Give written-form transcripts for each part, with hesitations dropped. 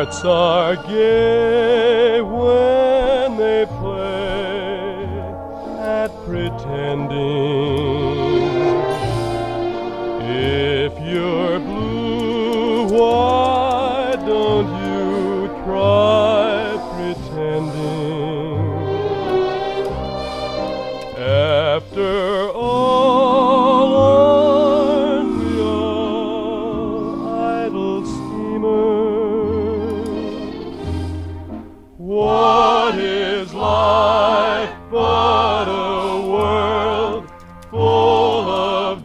hearts are gay when they play at pretending. If you're blue, why don't you try pretending? After all, aren't we all idle schemers? What is life but a world full of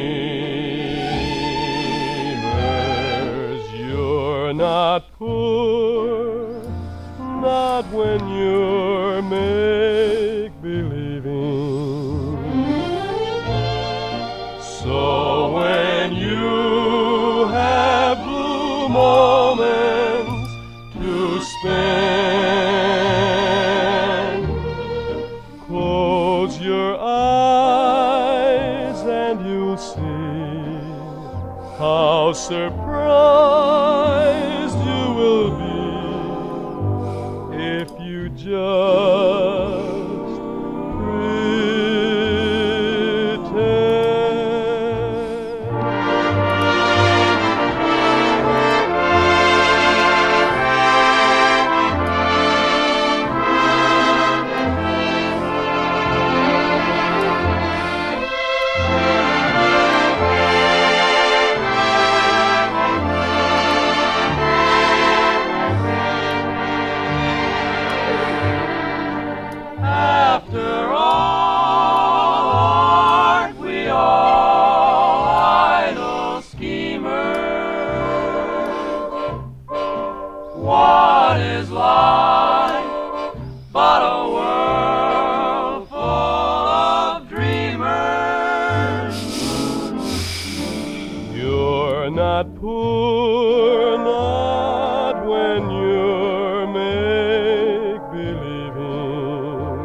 dreamers? You're not poor, not when you're make-believing. So when you have blue moments to spend, close your eyes and you'll see how surprised you will be if you just not poor, not when you're make-believing.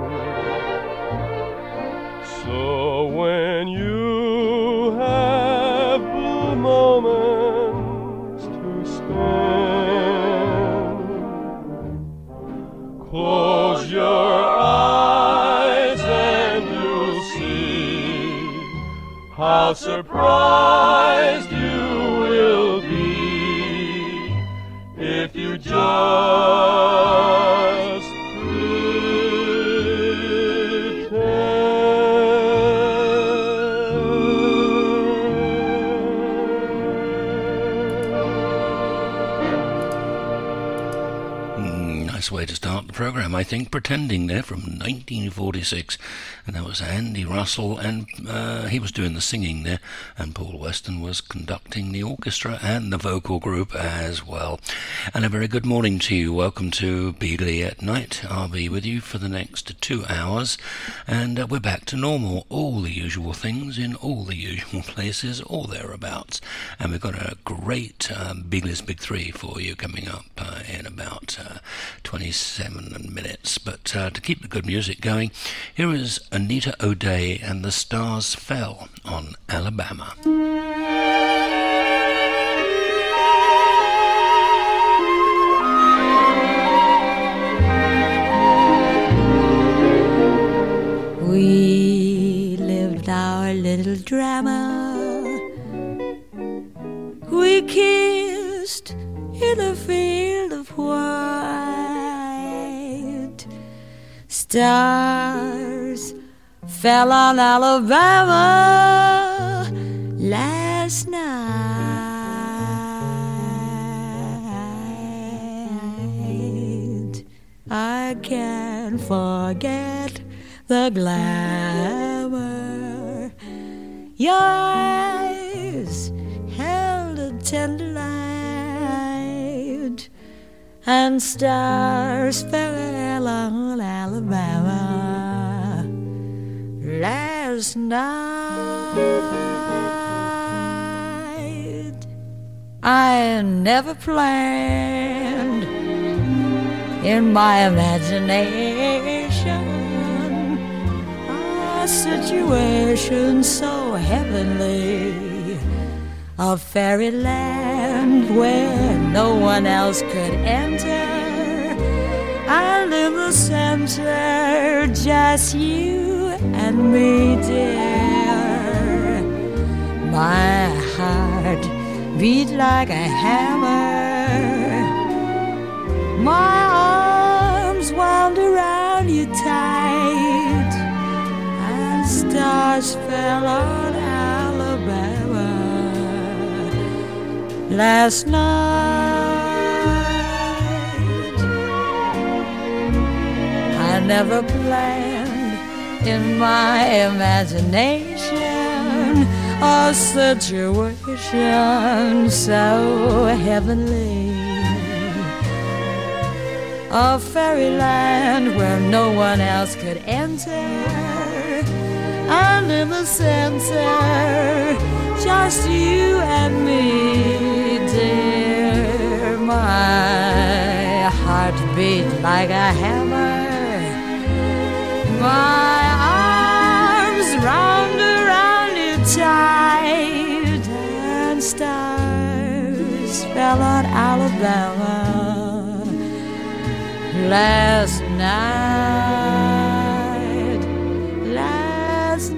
So when you have blue moments to spend, close your eyes and you'll see how surprised you will be if you just Nice way to start the program, I think. Pretending there from 1946, and that was Andy Russell, and he was doing the singing there, and Paul Weston was conducting the orchestra and the vocal group as well. And a very good morning to you. Welcome to Beagley at Night. I'll be with you for the next 2 hours, and we're back to normal. All the usual things in all the usual places, or thereabouts. And we've got a great Beagley's Big Three for you coming up in about 27 minutes. But to keep the good music going, here is Anita O'Day and The Stars Fell on Alabama. We lived our little drama. We kissed in a field of white. Stars fell on Alabama last night. I can't forget the glamour. Your eyes held a tender light, and stars fell on Alabama last night. I never planned in my imagination a situation so heavenly, a fairyland land where no one else could enter. And in the center, just you and me, dear. My heart beat like a hammer. My arms wound around you tight, and stars fell on Alabama last night. I never planned in my imagination a situation so heavenly, a fairyland where no one else could enter, and in the center, just you and me, dear. My heart beat like a hammer, my arms round around you tight, and stars fell on Alabama last night, last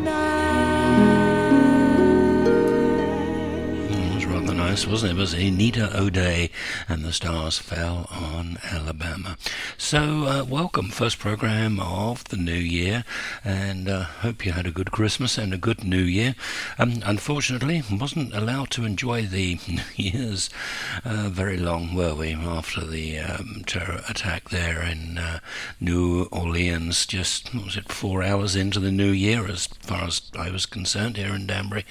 night. It was rather nice, wasn't it? It was Anita O'Day and the Stars Fell on Alabama. So, welcome, first program of the new year, and hope you had a good Christmas and a good New Year. Unfortunately, wasn't allowed to enjoy the New Year's very long, were we, after the terror attack there in New Orleans, just, what was it, 4 hours into the new year, as far as I was concerned, here in Danbury.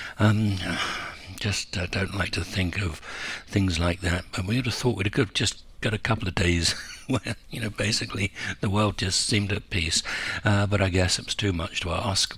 Just don't like to think of things like that, but we would have thought we'd have just got a couple of days where, basically the world just seemed at peace, but I guess it was too much to ask.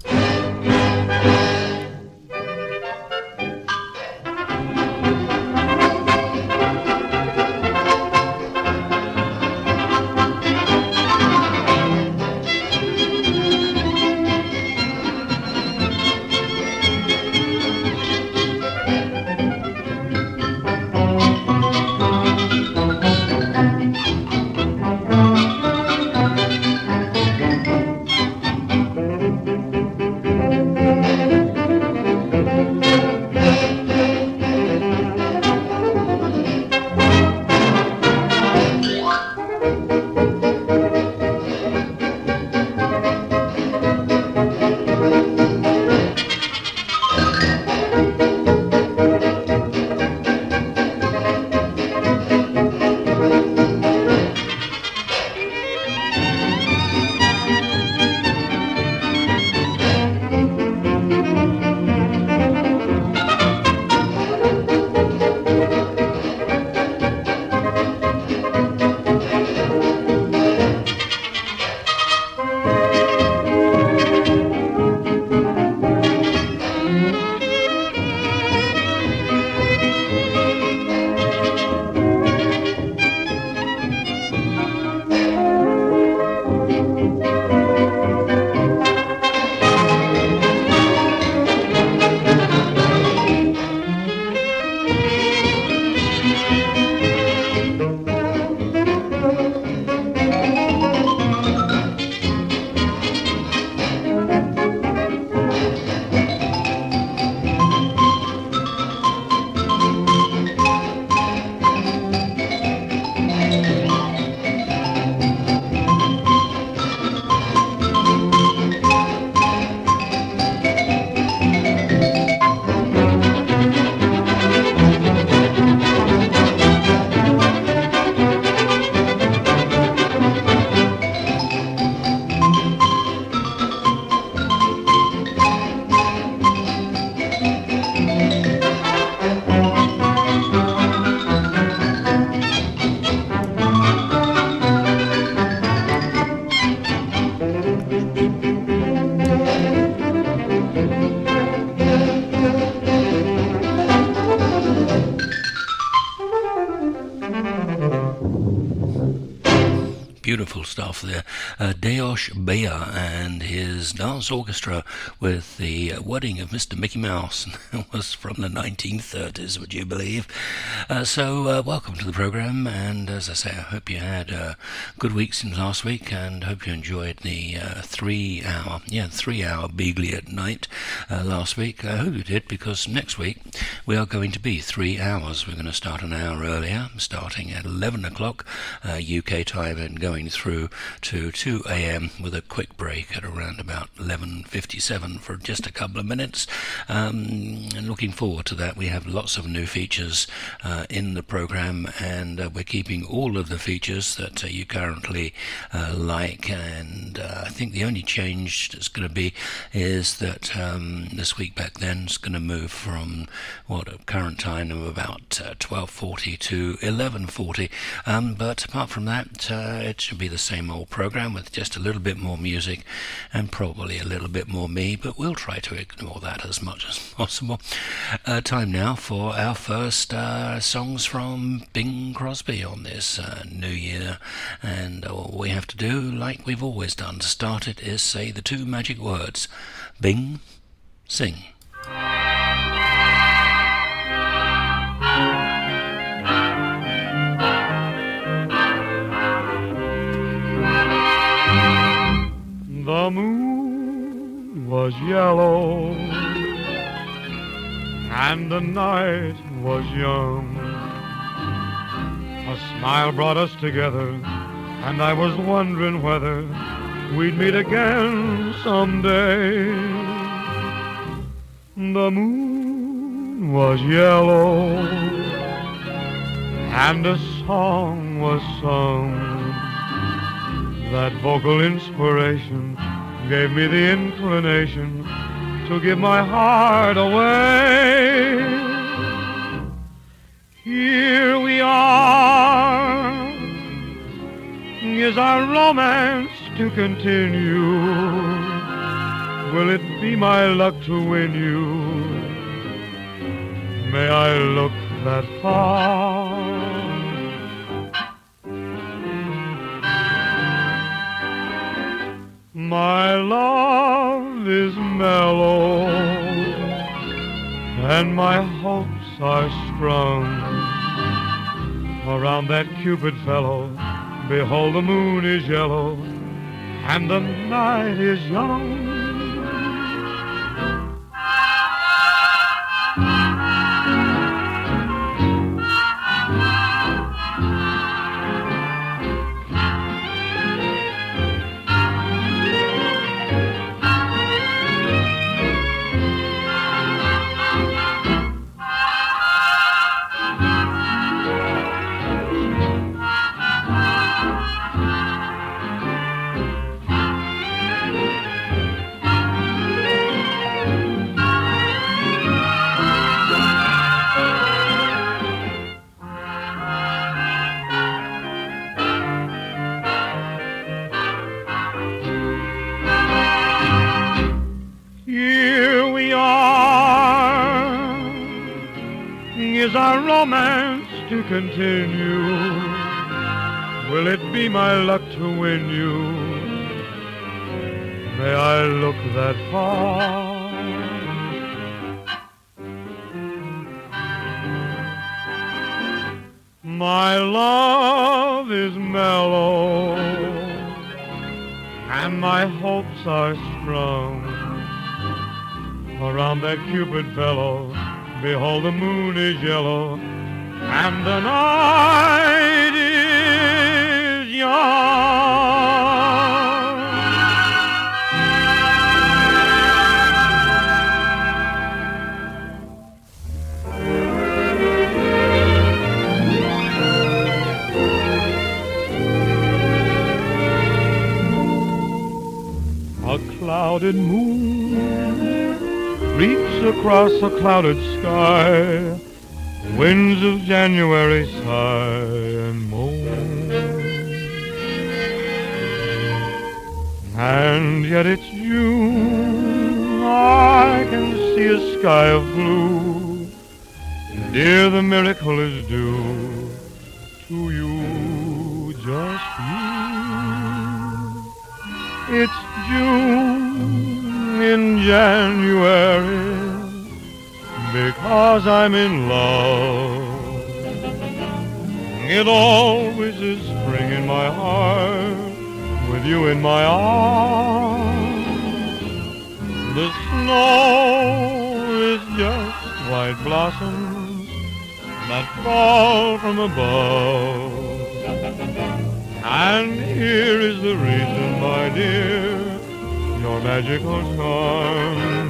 beautiful stuff there. Deosh Bea and his dance orchestra with the wedding of Mr. Mickey Mouse. It was from the 1930s, would you believe? So welcome to the program, and as I say, I hope you had a good week since last week, and hope you enjoyed the 3-hour Beagley at Night last week. I hope you did, because next week we are going to be 3 hours. We're going to start an hour earlier, starting at 11 o'clock UK time and going through to 2 a.m. with a quick break at around about 11:57 for just a couple of minutes. And looking forward to that. We have lots of new features in the program, and we're keeping all of the features that you currently like, and I think the only change that's going to be is that this week back then is going to move from a current time of about 12:40 to 11:40, but apart from that, it should be the same old program with just a little bit more music and probably a little bit more me, but we'll try to ignore that as much as possible. Time now for our first songs from Bing Crosby on this new year, and all we have to do, like we've always done to start it, is say the two magic words: Bing, sing. The moon was yellow and the night was young. A smile brought us together, and I was wondering whether we'd meet again someday. The moon was yellow and a song was sung. That vocal inspiration gave me the inclination to give my heart away. Here we are. Is our romance to continue? Will it be my luck to win you? May I look that far? My love is mellow and my hopes are strung around that Cupid fellow. Behold, the moon is yellow and the night is young. Is our romance to continue? Will it be my luck to win you? May I look that far? My love is mellow and my hopes are strung around that Cupid fellow. Behold, the moon is yellow and the night is young. A clouded moon creeps across a clouded sky. Winds of January sigh and moan. And yet it's June. I can see a sky of blue. Dear, the miracle is due to you, just you. It's June in January because I'm in love. It always is spring in my heart with you in my arms. The snow is just white blossoms that fall from above. And here is the reason, my dear, your magical charm.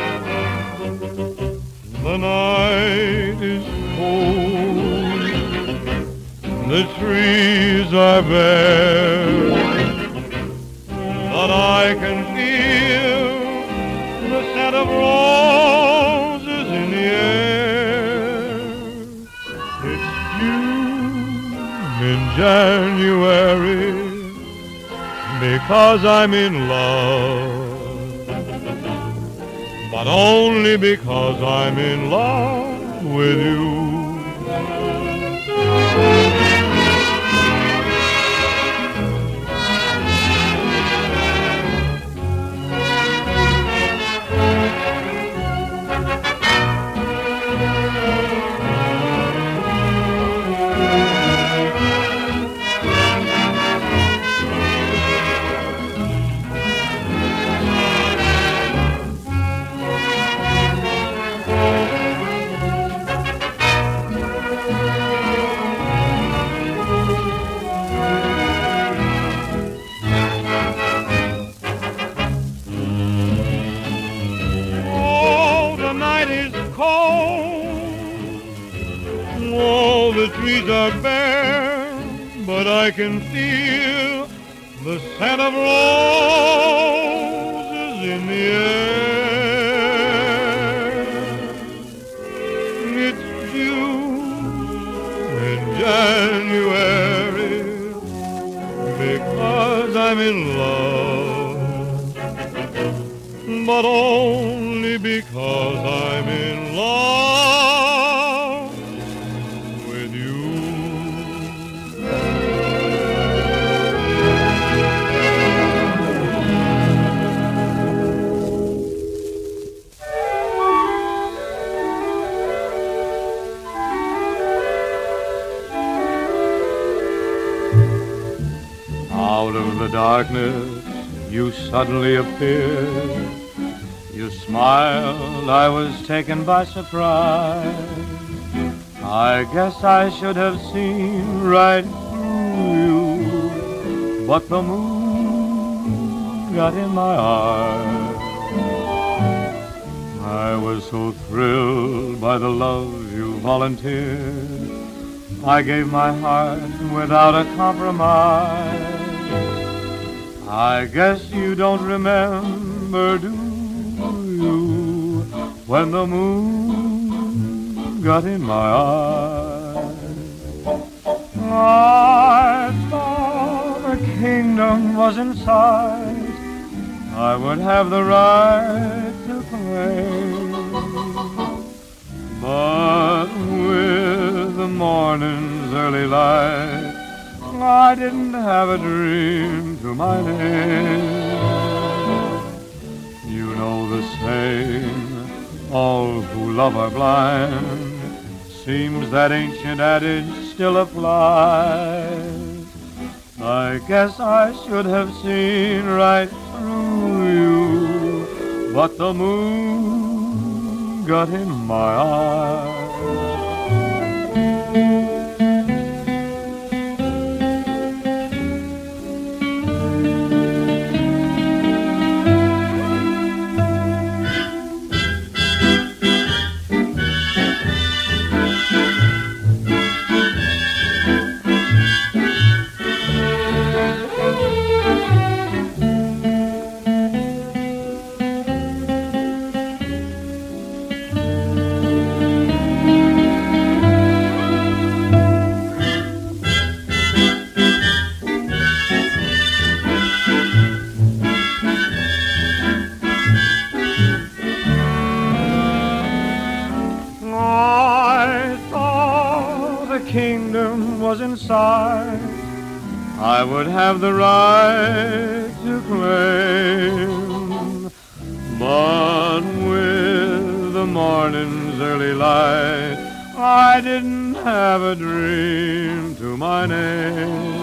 The night is cold, the trees are bare, but I can feel the scent of roses in the air. It's June in January because I'm in love, but only because I'm in love with you. Oh, the trees are bare, but I can feel the scent of roses in the air. It's June in January because I'm in love, but only because I'm in love with you. Out of the darkness you suddenly appeared. You smiled, I was taken by surprise. I guess I should have seen right through you, but the moon got in my eyes. I was so thrilled by the love you volunteered. I gave my heart without a compromise. I guess you don't remember, do you, when the moon got in my eyes? I thought a kingdom was in sight. I would have the right to claim, but with the morning's early light, I didn't have a dream to my name. You know the saying, all who love are blind. Seems that ancient adage still applies. I guess I should have seen right through you, but the moon got in my eyes. Kingdom was inside, I would have the right to claim. But with the morning's early light, I didn't have a dream to my name.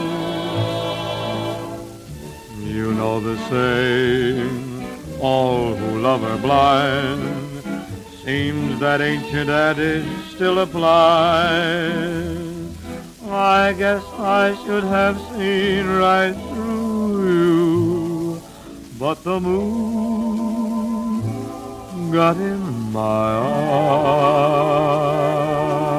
You know the saying, all who love are blind. Seems that ancient adage still applies. I guess I should have seen right through you, but the moon got in my eyes.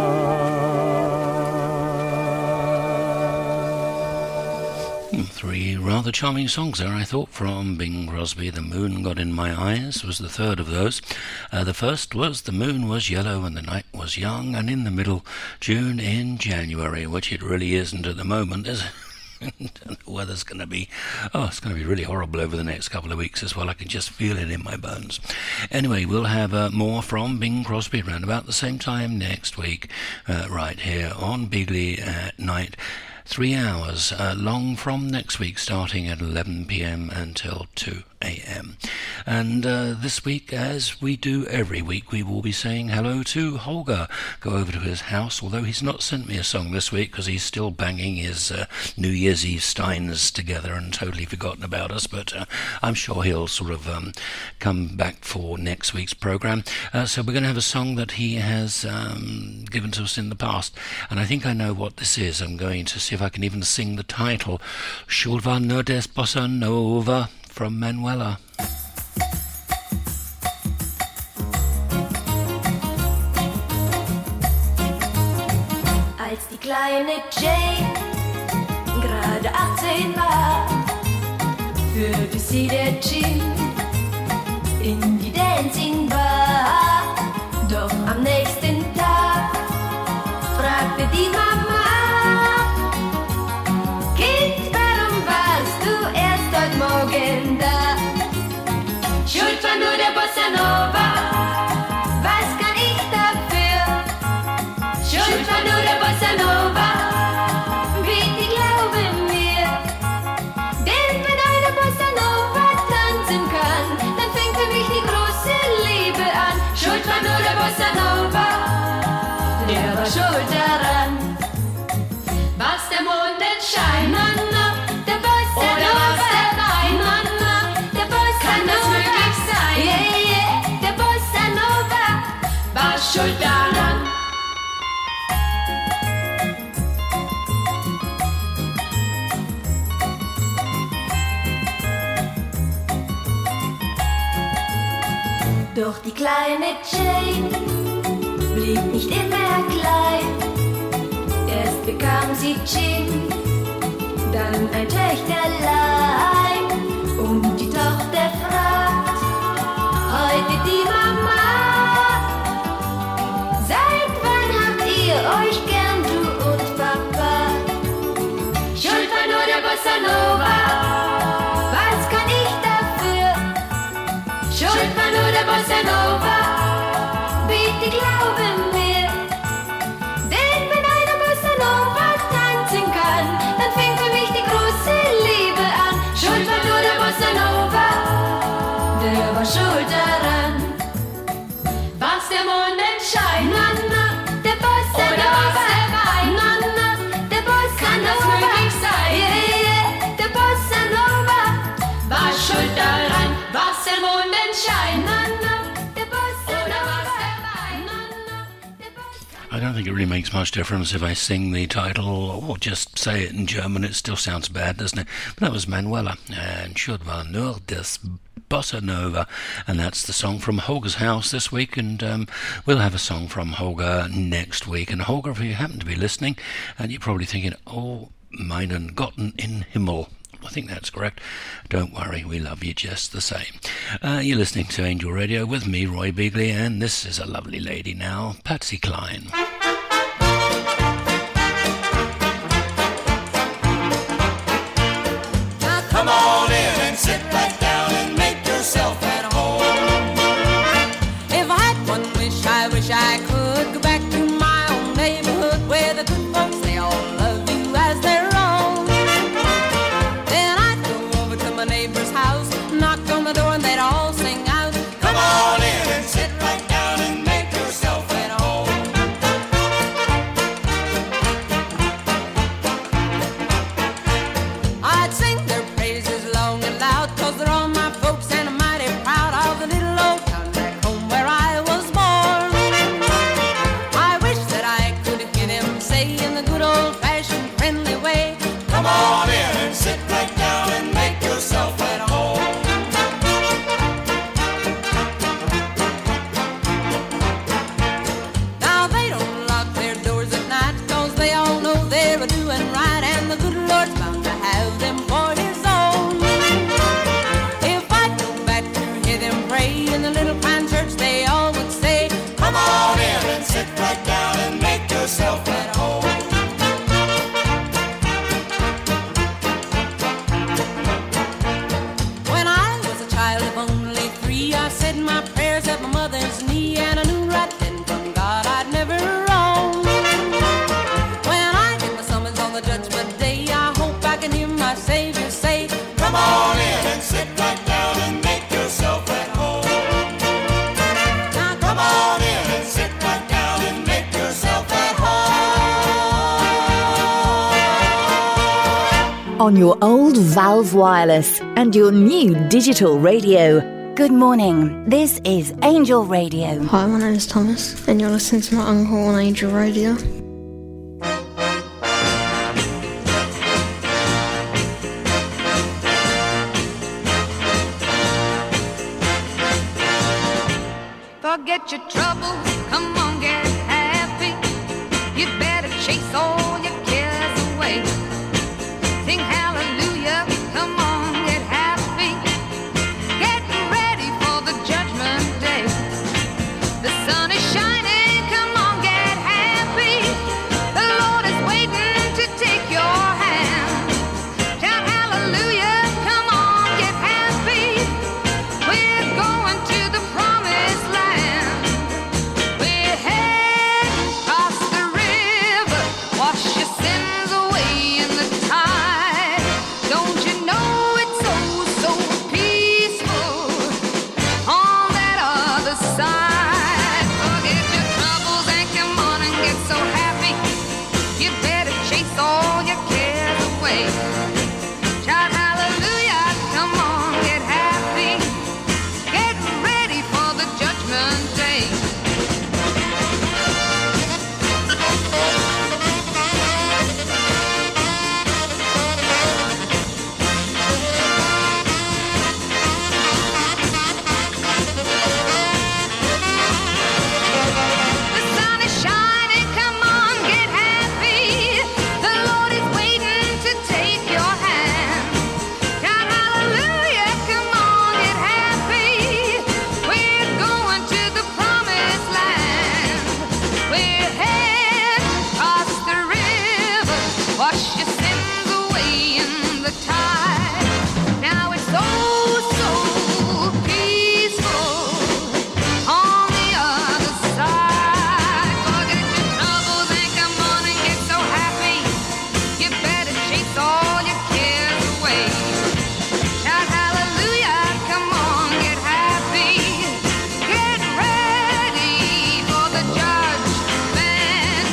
Three rather charming songs there, I thought, from Bing Crosby. The Moon Got in My Eyes was the third of those. The first was The Moon Was Yellow and the Night Was Young, and in the middle, June in January, which it really isn't at the moment, is it? The weather's going to be, it's going to be really horrible over the next couple of weeks as well. I can just feel it in my bones. Anyway, we'll have more from Bing Crosby around about the same time next week, right here on Beagley at Night. 3 hours long from next week, starting at 11 p.m. until 2 a.m. And this week, as we do every week, we will be saying hello to Holger. Go over to his house, although he's not sent me a song this week because he's still banging his New Year's Eve steins together and totally forgotten about us, but I'm sure he'll sort of come back for next week's program. So we're going to have a song that he has given to us in the past, and I think I know what this is. I'm going to see if I can even sing the title. Shulva Nodes Bossa Nova from Manuela. Als die kleine Jane gerade 18 war, führte sie der Gin in die Dancing Bar. Doch am nächsten Tag fragte die Mama: Kind, warum warst du erst heute Morgen da? Schuld war nur der Bossa Nova, was kann ich dafür? Schuld war nur der Bossa Nova, bitte glaube mir. Denn wenn eine Bossa Nova tanzen kann, dann fängt für mich die große Liebe an. Schuld war nur der Bossa Nova, der war schuld daran. Was der Mondenschein, Mama, der Bossa Nova, Mama, der Bossa Nova, kann das möglich sein? Yeah, yeah, der Bossa Nova war schuld daran. Doch die kleine Jane blieb nicht immer klein. Erst bekam sie Gin, dann ein Töchterlein. Und die Tochter fragt heute die Mama: Seit wann habt ihr euch gern, du und Papa? Schuld war nur der Bossa Nova, was kann ich dafür? Schuld war nur der Bossa Nova, bitte glaube mir. Denn wenn eine Bossa Nova tanzen kann, dann fängt für mich die große Liebe an. Schuld war nur der Bossa Nova, der war schuld daran. Was der Mondenschein, Mama, der Bossa Nova, Mama, der Bossa Nova, kann das möglich sein? Yeah, yeah, der Bossa Nova war schuld daran. Was der Mondenschein, Mama, der Bossa Nova, I don't think it really makes much difference if I sing the title or just say it in German. It still sounds bad, doesn't it? But that was Manuela and Schuld war nur des Bossa Nova, and that's the song from Holger's house this week, and we'll have a song from Holger next week. And Holger, if you happen to be listening, and you're probably thinking, oh, meinen Gotten in Himmel, I think that's correct. Don't worry, we love you just the same. You're listening to Angel Radio with me, Roy Beagley, and this is a lovely lady now, Patsy Cline. Now come on in and sit back down and make yourself at home. If I had one wish, I wish I could go back to my own neighborhood where the good folks, they all love you as their own. Then I'd go over to my neighbor on your old Valve Wireless and your new digital radio. Good morning. This is Angel Radio. Hi, my name is Thomas, and you're listening to my uncle on Angel Radio. Forget your troubles, come on, get happy. You better chase all your cares away. Sing hallelujah, come on, get happy. Get ready for the judgment day. The sun is shining, come on, get happy. The Lord is waiting to take your hand. Shout hallelujah, come on, get happy. We're going to the promised land. We're heading across the river. Wash your sins away in the tide. Don't you know it's so peaceful on that other side? Forget your troubles and come on and get so happy. You better chase all your cares away. Shout hallelujah, come on, get happy. Get ready for the judgment day. The sun is shining, come on, get happy. The Lord is waiting to take your hand. Shout hallelujah, come on, get happy. We're going to the promised land. We're heading across the river. Wash your sins away in the tide. Now it's so peaceful on the other side. Forget your troubles and come on and get so happy. You better chase all your cares away. Shout hallelujah, come on, get happy. Get ready for the judgment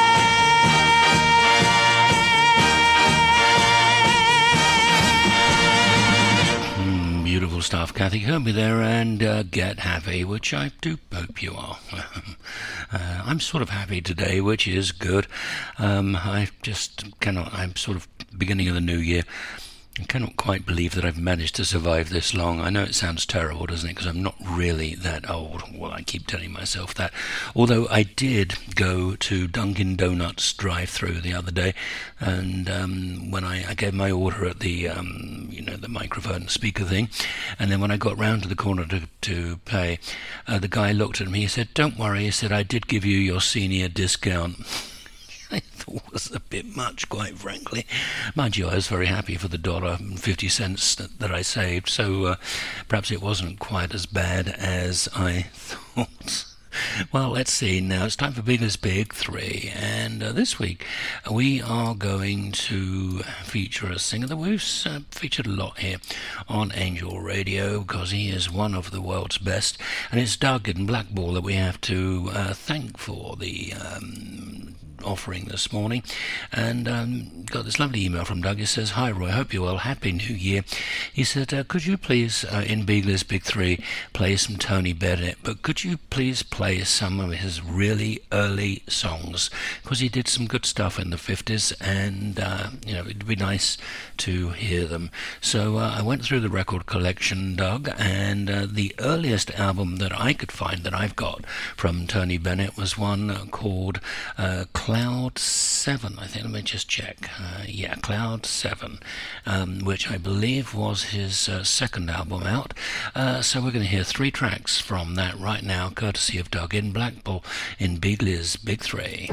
Beautiful stuff, Kathy Kirby there, and Get Happy, which I do hope you are. I'm sort of happy today, which is good. I just cannot, I'm sort of beginning of the new year. I cannot quite believe that I've managed to survive this long. I know it sounds terrible, doesn't it? Because I'm not really that old. Well, I keep telling myself that. Although I did go to Dunkin' Donuts drive-through the other day, and when I gave my order at the the microphone speaker thing, and then when I got round to the corner to pay, the guy looked at me. He said, "Don't worry," he said, "I did give you your senior discount." I thought was a bit much, quite frankly. Mind you, I was very happy for the $1.50 that I saved, so perhaps it wasn't quite as bad as I thought. Well, let's see now. It's time for Biggles Big 3, and this week we are going to feature a singer that we've featured a lot here on Angel Radio because he is one of the world's best, and it's Doug in Blackball that we have to thank for the offering this morning. And got this lovely email from Doug. He says, "Hi Roy, hope you're well, Happy New Year." He said, could you please in Biggles Big 3 play some Tony Bennett, but could you please play some of his really early songs, because he did some good stuff in the 50s, and it'd be nice to hear them. So I went through the record collection, Doug, and the earliest album that I could find that I've got from Tony Bennett was one called Cloud 7, I think. Let me just check. Cloud 7, which I believe was his second album out. So we're going to hear 3 tracks from that right now, courtesy of Doug in Blackpool in Biggles Big 3.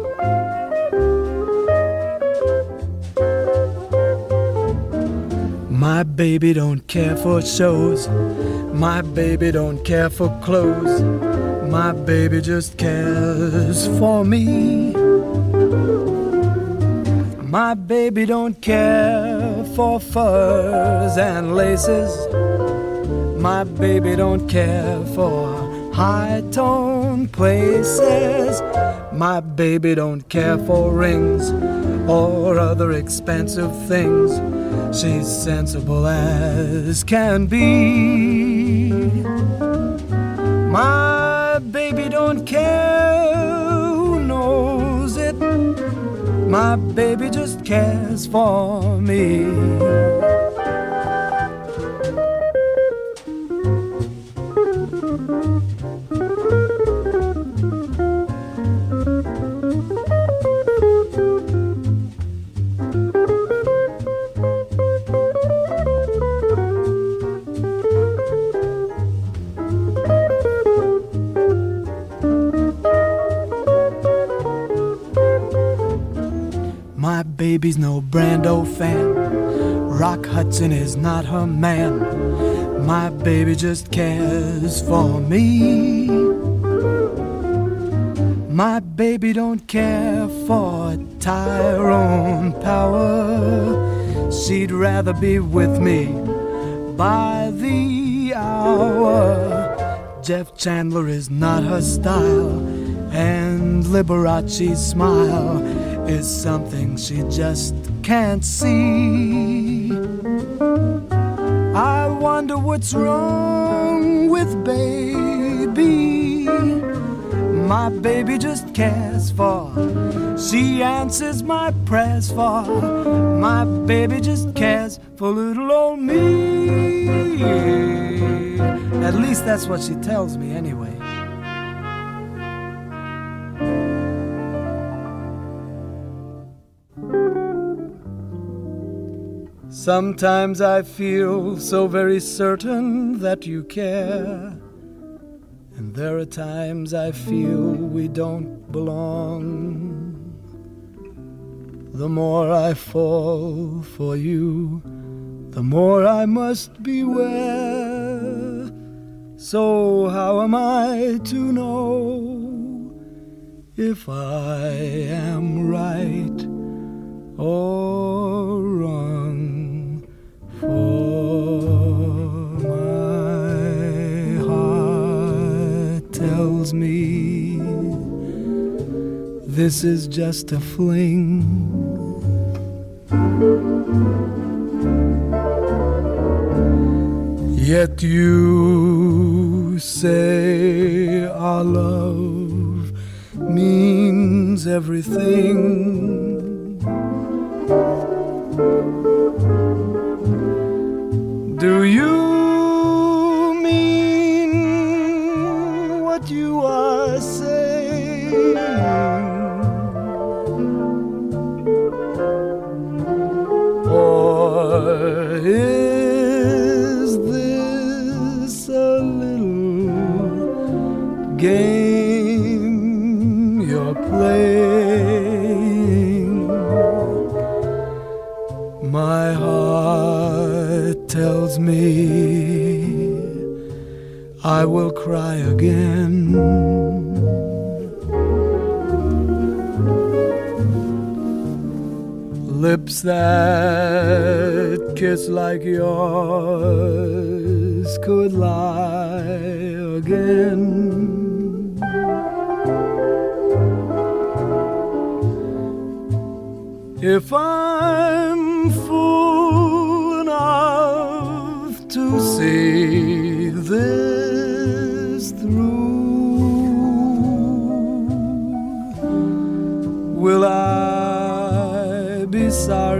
My baby don't care for shows. My baby don't care for clothes. My baby just cares for me. My baby don't care for furs and laces. My baby don't care for high-tone places. My baby don't care for rings or other expensive things. She's sensible as can be. My baby don't care who knows it. My baby just cares for me. My baby's no Brando fan. Rock Hudson is not her man. My baby just cares for me. My baby don't care for Tyrone Power. She'd rather be with me by the hour. Jeff Chandler is not her style, and Liberace's smile is something she just can't see. I wonder what's wrong with baby. My baby just cares for. She answers my prayers for. My baby just cares for little old me. At least that's what she tells me anyway. Sometimes I feel so very certain that you care, and there are times I feel we don't belong. The more I fall for you, the more I must beware. So how am I to know if I am right or wrong? For my heart tells me this is just a fling. Yet you say our love means everything. Do you mean what you are saying? Or is this a little game you're playing? My heart tells me I will cry again. Lips that kiss like yours could lie again. If I'm fool enough to see this through, will I be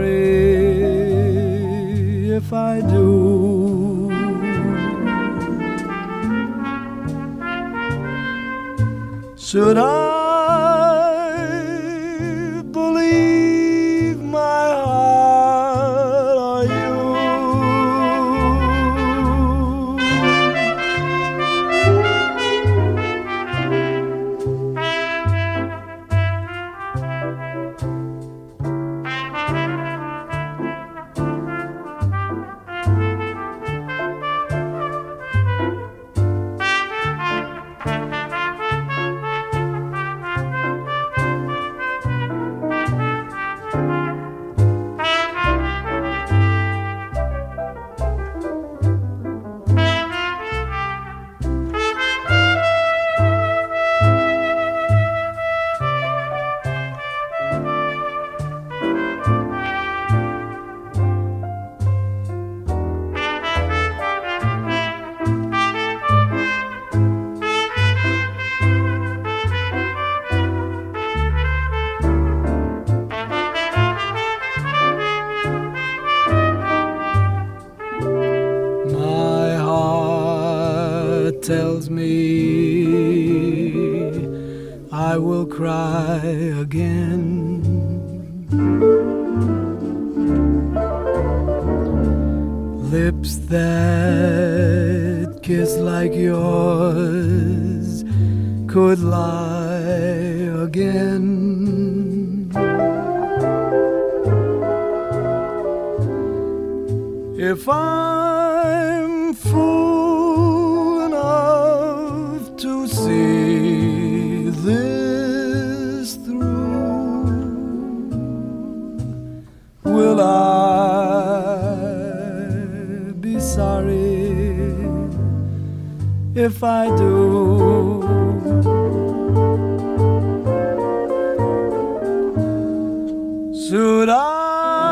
sorry if I do? Should I believe my heart or you? again. Lips that kiss like yours could lie again. If I'm fool enough to see this through, will I be sorry if I do? Should I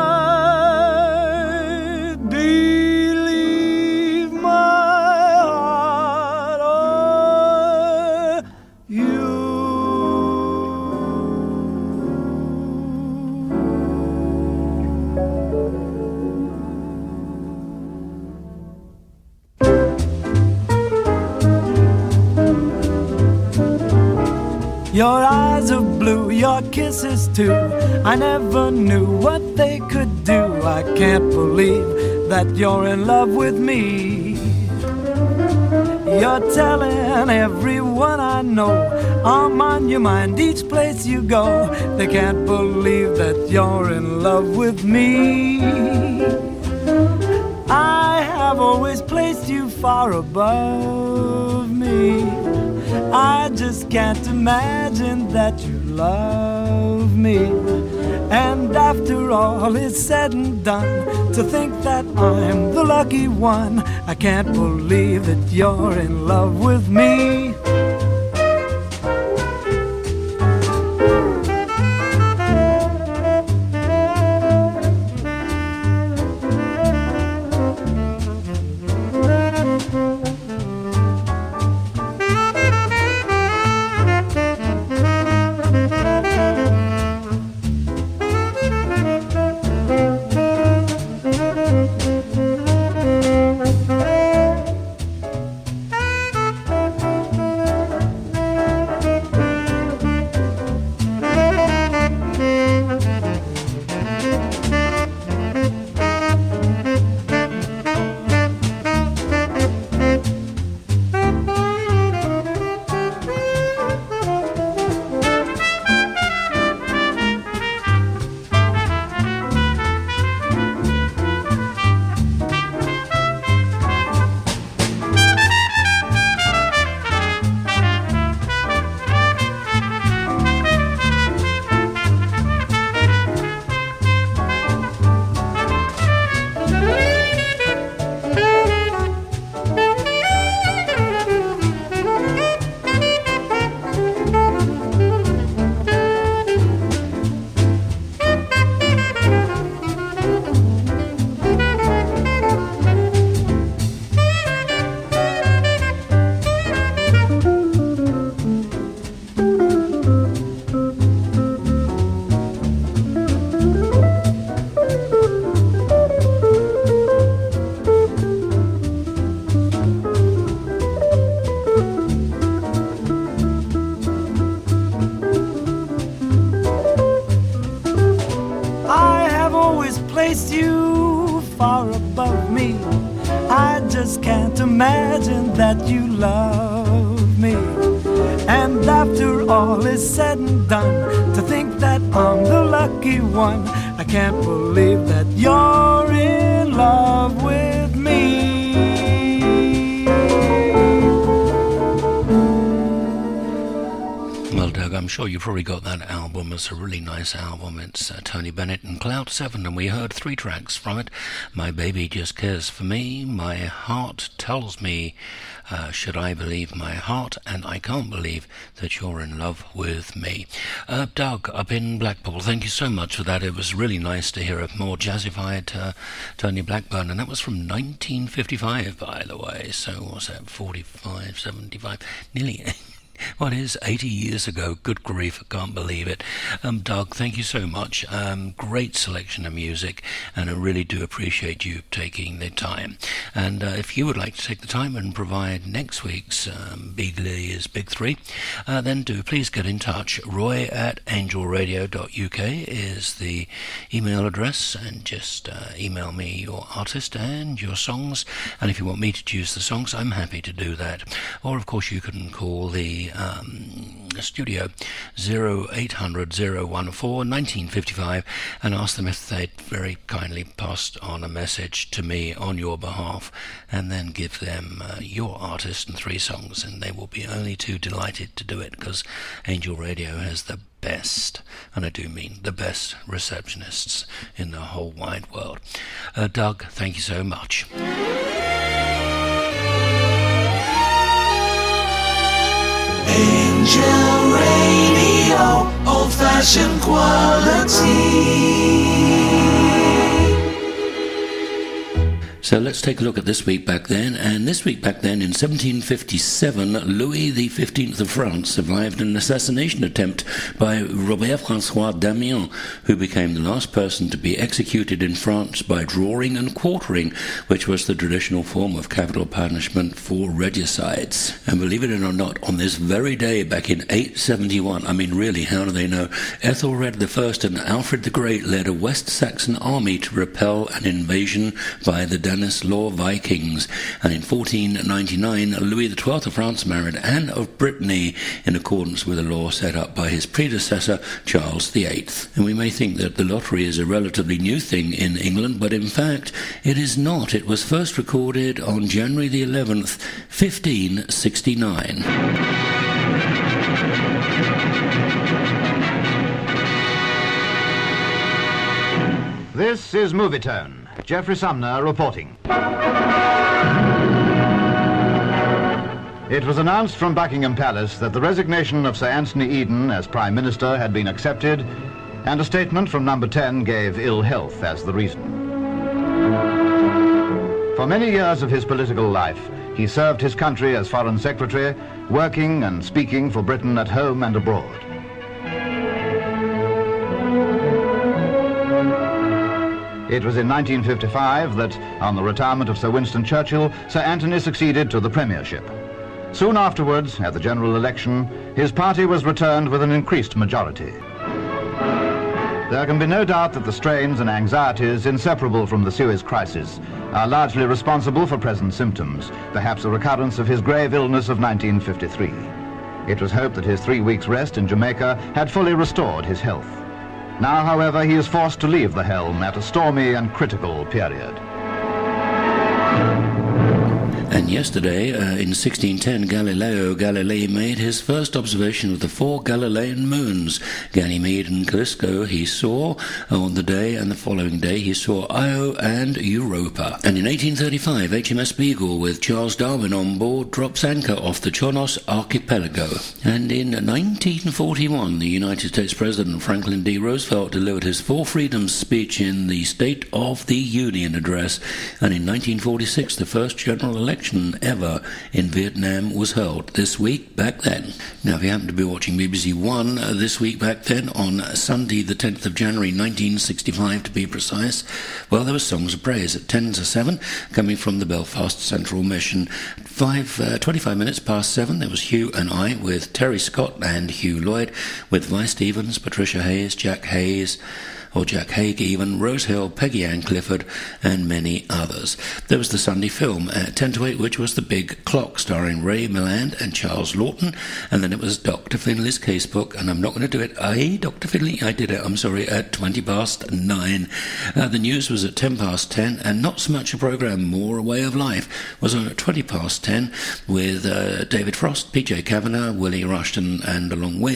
believe my heart or you? Your eyes are blue, your kisses too. I never knew what they could do. I can't believe that you're in love with me. You're telling everyone I know I'm on your mind each place you go. They can't believe that you're in love with me. I have always placed you far above me. I just can't imagine that you love me. And after all is said and done, to think that I'm the lucky one, I can't believe that you're in love with me. Placed you far above me. I just can't imagine that you love me. And after all is said and done, to think that I'm the lucky one, I can't believe that you're in love with me. Well, Doug, I'm sure you've probably got that album. It's a really nice album. It's Tony Bennett and Cloud 7, and we heard 3 tracks from it. My Baby Just Cares for Me, My Heart Tells Me, Should I Believe My Heart, and I Can't Believe That You're in Love with Me. Doug, up in Blackpool, thank you so much for that. It was really nice to hear a more jazzified Tony Blackburn, and that was from 1955, by the way. So what's that, 45, 75, nearly Well, it is 80 years ago. Good grief, I can't believe it. Doug, thank you so much. Great selection of music, and I really do appreciate you taking the time. And if you would like to take the time and provide next week's Big Lee's Big Three, then do please get in touch. roy@angelradio.uk is the email address, and just email me your artist and your songs. And if you want me to choose the songs, I'm happy to do that. Or, of course, you can call the studio 0800 014 1955 and ask them if they'd very kindly passed on a message to me on your behalf, and then give them your artist and 3 songs, and they will be only too delighted to do it, because Angel Radio has the best, and I do mean the best, receptionists in the whole wide world. Doug, thank you so much. Angel Radio, old-fashioned quality. So let's take a look at This Week Back Then. And This Week Back Then, in 1757, Louis XV of France survived an assassination attempt by Robert-François d'Amiens, who became the last person to be executed in France by drawing and quartering, which was the traditional form of capital punishment for regicides. And believe it or not, on this very day back in 871, I mean really, how do they know, Ethelred I and Alfred the Great led a West Saxon army to repel an invasion by the Stanislaw Vikings, and in 1499 Louis XII of France married Anne of Brittany in accordance with a law set up by his predecessor Charles VIII. And we may think that the lottery is a relatively new thing in England, but in fact it is not. It was first recorded on January the 11th, 1569. This is Movietone. Jeffrey Sumner reporting. It was announced from Buckingham Palace that the resignation of Sir Anthony Eden as Prime Minister had been accepted, and a statement from Number 10 gave ill health as the reason. For many years of his political life, he served his country as Foreign Secretary, working and speaking for Britain at home and abroad. It was in 1955 that, on the retirement of Sir Winston Churchill, Sir Anthony succeeded to the premiership. Soon afterwards, at the general election, his party was returned with an increased majority. There can be no doubt that the strains and anxieties inseparable from the Suez crisis are largely responsible for present symptoms, perhaps a recurrence of his grave illness of 1953. It was hoped that his 3 weeks' rest in Jamaica had fully restored his health. Now, however, he is forced to leave the helm at a stormy and critical period. And yesterday, in 1610, Galileo Galilei made his first observation of the 4 Galilean moons, Ganymede and Callisto, he saw on the day, and the following day he saw Io and Europa. And in 1835, HMS Beagle, with Charles Darwin on board, drops anchor off the Chonos Archipelago. And in 1941, the United States President Franklin D. Roosevelt delivered his 4 Freedoms speech in the State of the Union address. And in 1946, the first general election ever in Vietnam was held. This Week Back Then. Now, if you happen to be watching BBC One This Week Back Then on Sunday the 10th of January 1965 to be precise, well, there were songs of praise at 10 to 7 coming from the Belfast Central Mission. 25 minutes past 7 there was Hugh and I with Terry Scott and Hugh Lloyd, with Vi Stevens, Patricia Hayes, Jack Hague even, Rose Hill, Peggy Ann Clifford, and many others. There was the Sunday film at 10 to 8, which was The Big Clock, starring Ray Milland and Charles Lawton, and then it was Dr. Finley's Casebook, and I'm not going to do it. Dr. Finley, I did it, I'm sorry, at 20 past 9. The news was at 10 past 10, and not so much a programme, more a way of life, was on at 20 past 10 with David Frost, PJ Kavanagh, Willie Rushton, and along with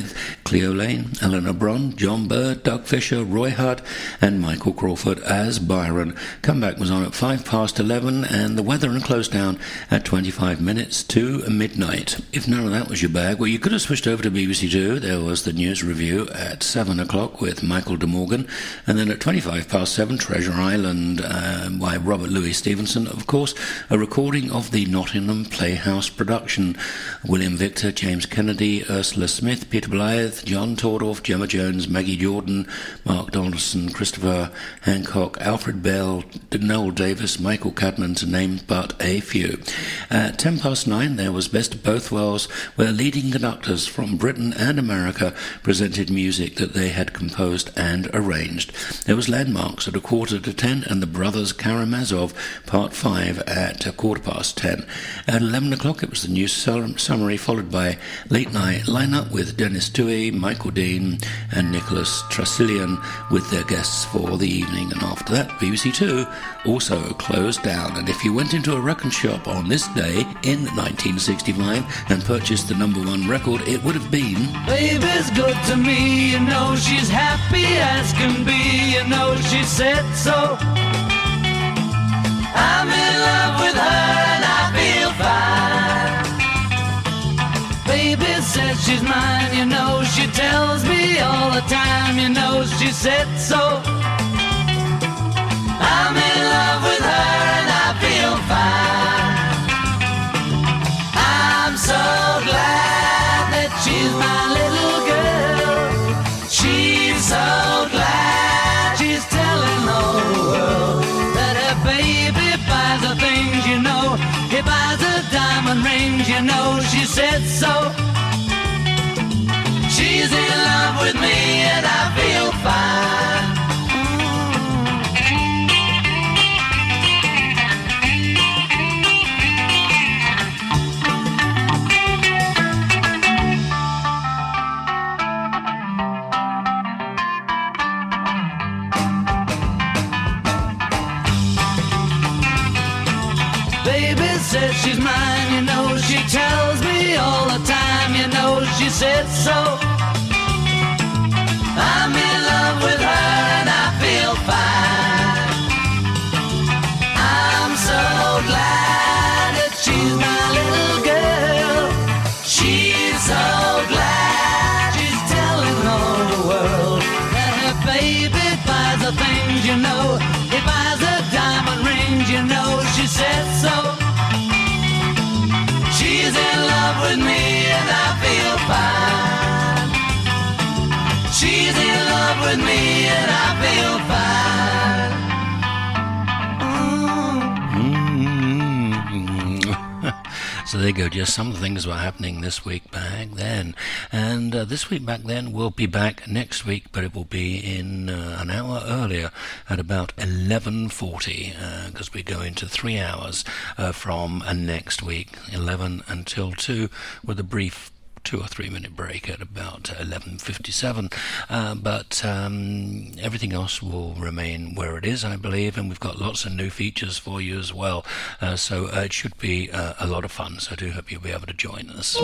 Cleo Lane, Eleanor Bron, John Bird, Doug Fisher, Roy Hutt and Michael Crawford as Byron. Comeback was on at 11:05 and the weather and close down at 25 minutes to midnight. If none of that was your bag, well, you could have switched over to BBC Two. There was the news review at 7 o'clock with Michael de Morgan, and then at 7:25, Treasure Island by Robert Louis Stevenson. Of course, a recording of the Nottingham Playhouse production. William Victor, James Kennedy, Ursula Smith, Peter Blythe, John Tordorf, Gemma Jones, Maggie Jordan, Mark Donaldson, Christopher Hancock, Alfred Bell, Noel Davis, Michael Cadman, to name but a few. At 9:10, there was Best of Both Worlds, where leading conductors from Britain and America presented music that they had composed and arranged. There was Landmarks at 9:45 and the Brothers Karamazov, Part 5 at 10:15. At 11 o'clock, it was the news summary, followed by Late Night Lineup with Dennis Toohey, Michael Dean and Nicholas Tressilian with their guests for the evening. And after that, BBC Two also closed down. And if you went into a record shop on this day in 1965 and purchased the #1 record, it would have been Baby's good to me, you know she's happy as can be, you know she said so. I'm in love with her and I feel fine. Baby says she's mine, you know she tells me all the time, you know she said so. I'm in love with her and I feel fine. I'm so glad that she's my little girl. She's so glad she's telling all the world that her baby buys the things, you know. He buys her diamond rings, you know she said so. She's in love with me and I feel fine. Baby says she's mine, you know she tells me all the time, you know she said so. I'm in love with her and I feel fine. I'm so glad that she's my little girl. She's so glad she's telling all the world that her baby buys the things, you know. He buys her diamond rings, you know she said so. She's in love with me and I feel fine. She's in love with me and I feel fine. So there you go, just some of the things that were happening this week back then. And this week back then will be back next week, but it will be in an hour earlier at about 11:40, because we go into 3 hours from next week, 11 until 2, with a brief 2 or 3 minute break at about 11:57, but everything else will remain where it is, I believe, and we've got lots of new features for you as well, so it should be a lot of fun. So I do hope you'll be able to join us.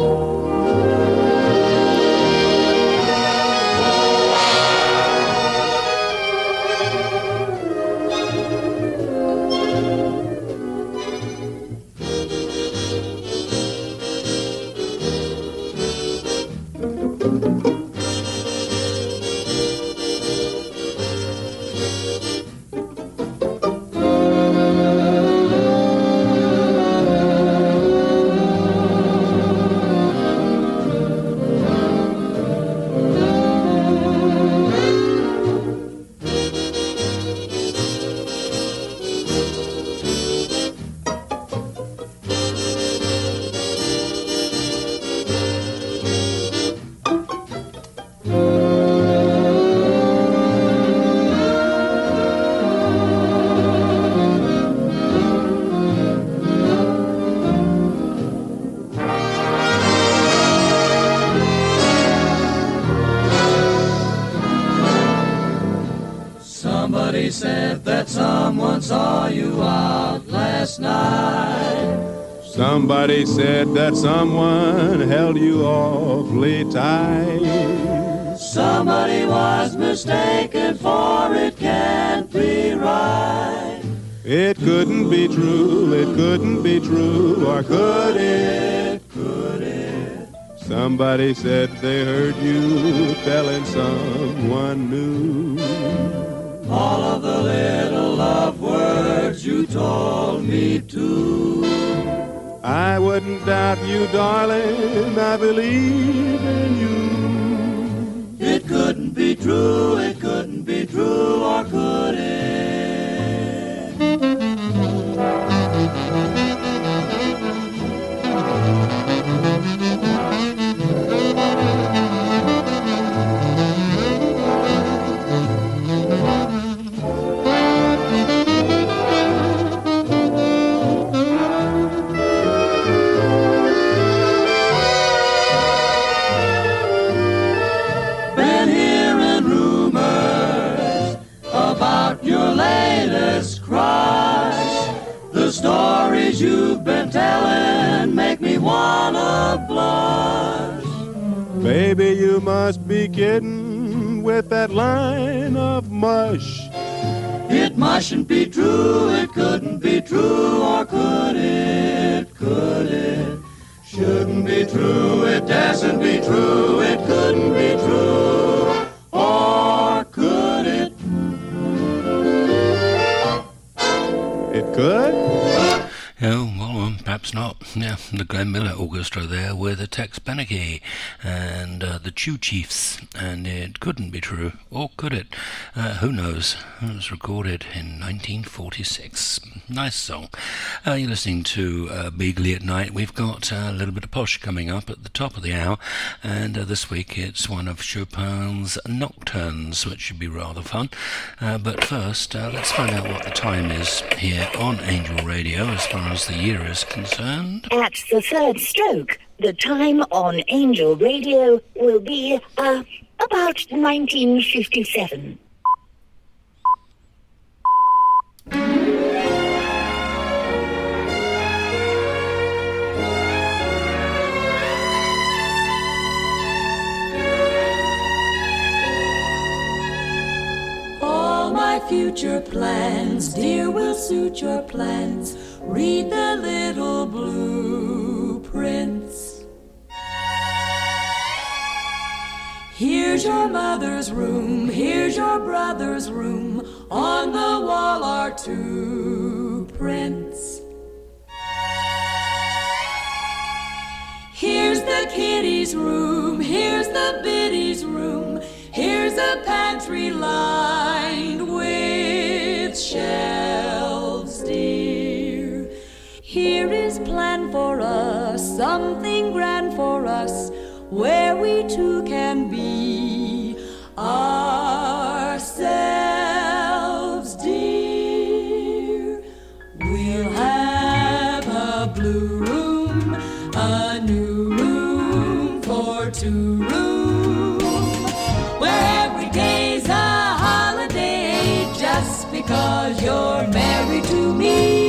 Somebody said that someone saw you out last night. Somebody said that someone held you awfully tight. somebody was mistaken, for it can't be right. It couldn't be true, it couldn't be true, or could it? Could it? Somebody said they heard you telling someone new all of the little love words you told me to. I wouldn't doubt you, darling, I believe in you. It couldn't be true, it couldn't be true, or could it? Stories you've been telling make me wanna blush. Baby, you must be kidding with that line of mush. It mustn't be true, it couldn't be true, or could it? Could it? Shouldn't be true, it dasn't be true, it couldn't be true, or could it? It could? Oh, well, perhaps not. Yeah, the Glenn Miller Orchestra there with Tex Beneke and the Chew Chiefs, and it couldn't be true, or could it? Who knows? It was recorded in 1946. Nice song. You're listening to Beagley at Night. We've got a little bit of posh coming up at the top of the hour, and this week it's one of Chopin's Nocturnes, which should be rather fun. But first, let's find out what the time is here on Angel Radio as far as the year is concerned. At the third stroke, the time on Angel Radio will be about 1957. All my future plans, dear, will suit your plans. Read the little blueprints. Here's your mother's room, here's your brother's room. On the wall are 2 prints. Here's the kiddies' room, here's the biddies' room. Here's a pantry lined with shelves, dear. Here is planned for us, something grand for us, where we two can be ourselves, dear. We'll have a blue room, a new room for 2 rooms, where every day's a holiday, just because you're married to me.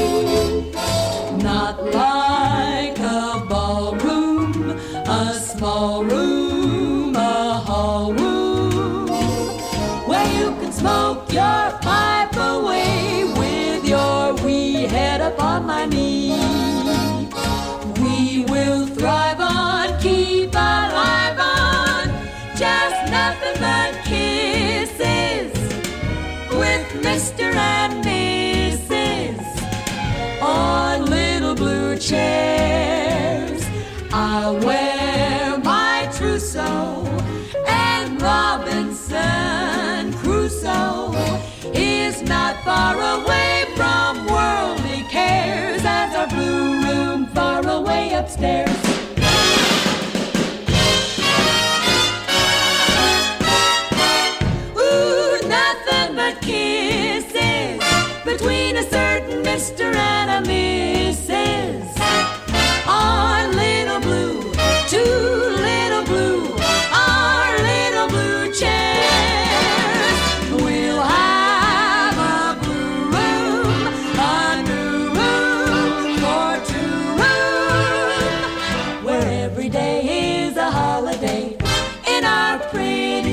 Not like a ballroom, a small room, a hall room, where you can smoke your pipe away with your wee head upon my knee. We will thrive on, keep alive on, just nothing but kisses with Mr. and Mrs. on little blue chairs. I'll wear my trousseau, and Robinson Crusoe is not far away from worldly cares, as our blue room far away upstairs. Ooh, nothing but kisses between a certain Mr. and a Mrs. on little blue, 2 little blue, our little blue chairs. We'll have a blue room, a new room for 2 rooms, where every day is a holiday in our pretty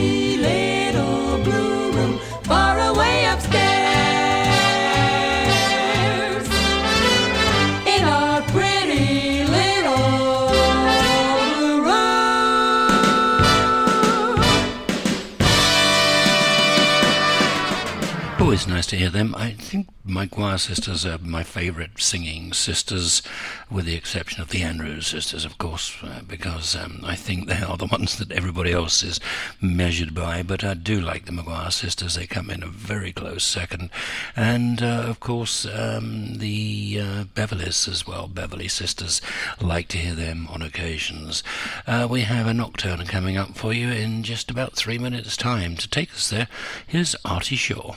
Always nice to hear them. I think Maguire sisters are my favourite singing sisters, with the exception of the Andrews sisters, of course, because I think they are the ones that everybody else is measured by. But I do like the Maguire sisters. They come in a very close second. And, of course, the Beverleys as well, Beverley sisters. Like to hear them on occasions. We have a nocturne coming up for you in just about 3 minutes' time. To take us there, here's Artie Shaw.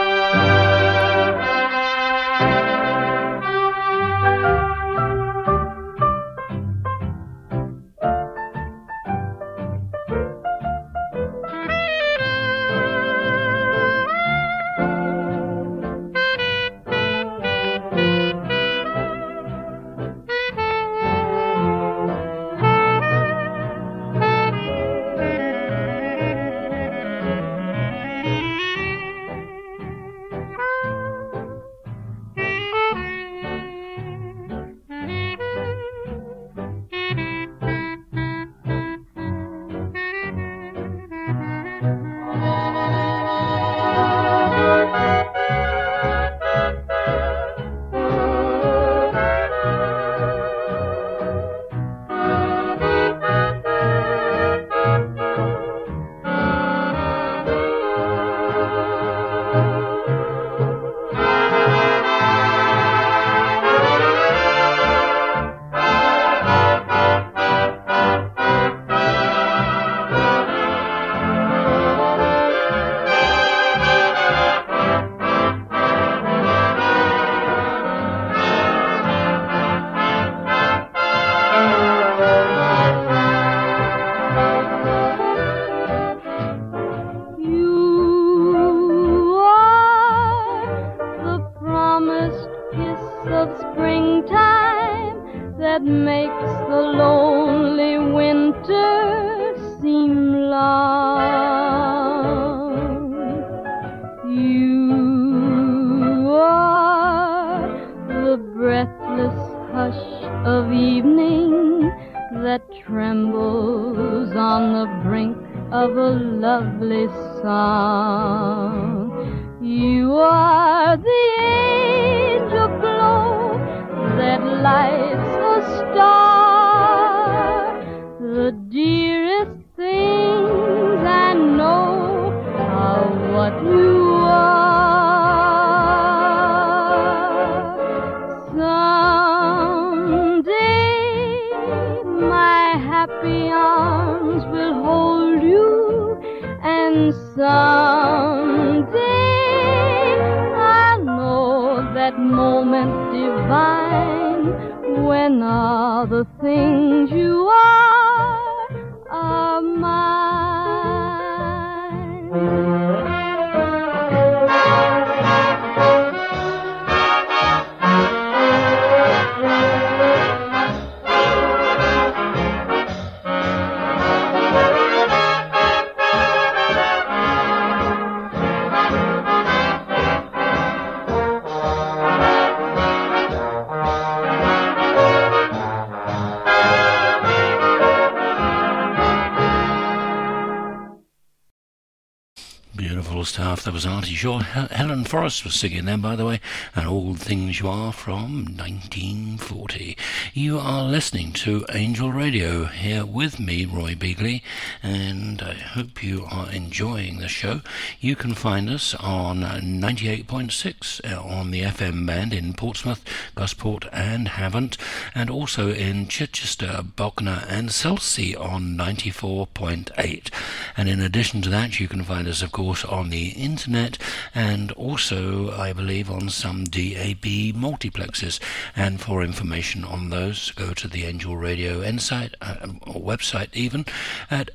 Stuff. That was Artie Shaw. Helen Forrest was singing there, by the way, and All Things You Are from 1940. You are listening to Angel Radio here with me, Roy Beagley, and I hope you are enjoying the show. You can find us on 98.6 on the FM band in Portsmouth, Gosport and Havant, and also in Chichester, Bognor and Selsey on 94.8. And in addition to that, you can find us, of course, on the internet, and also, I believe, on some DAB multiplexes. And for information on those, go to the Angel Radio Insight, or website even, at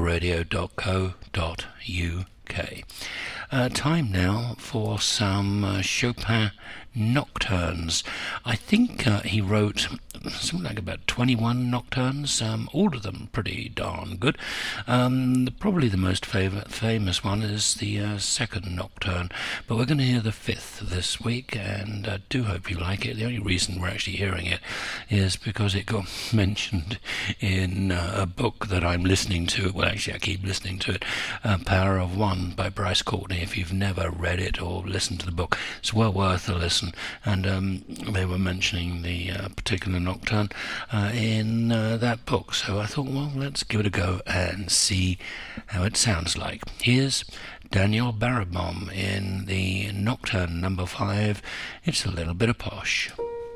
angelradio.co.uk. Time now for some Chopin nocturnes. I think he wrote something like about 21 nocturnes, all of them pretty darn good. Probably the most famous one is the second nocturne, but we're going to hear the fifth this week, and I do hope you like it. The only reason we're actually hearing it is because it got mentioned in a book that I'm listening to. Well, actually I keep listening to it, Power of One by Bryce Courtney, if you've never read it or listened to the book. It's well worth a listen. And they were mentioning the particular nocturne in that book. So I thought, well, let's give it a go and see how it sounds like. Here's Daniel Barenboim in the Nocturne number 5. It's a little bit of posh.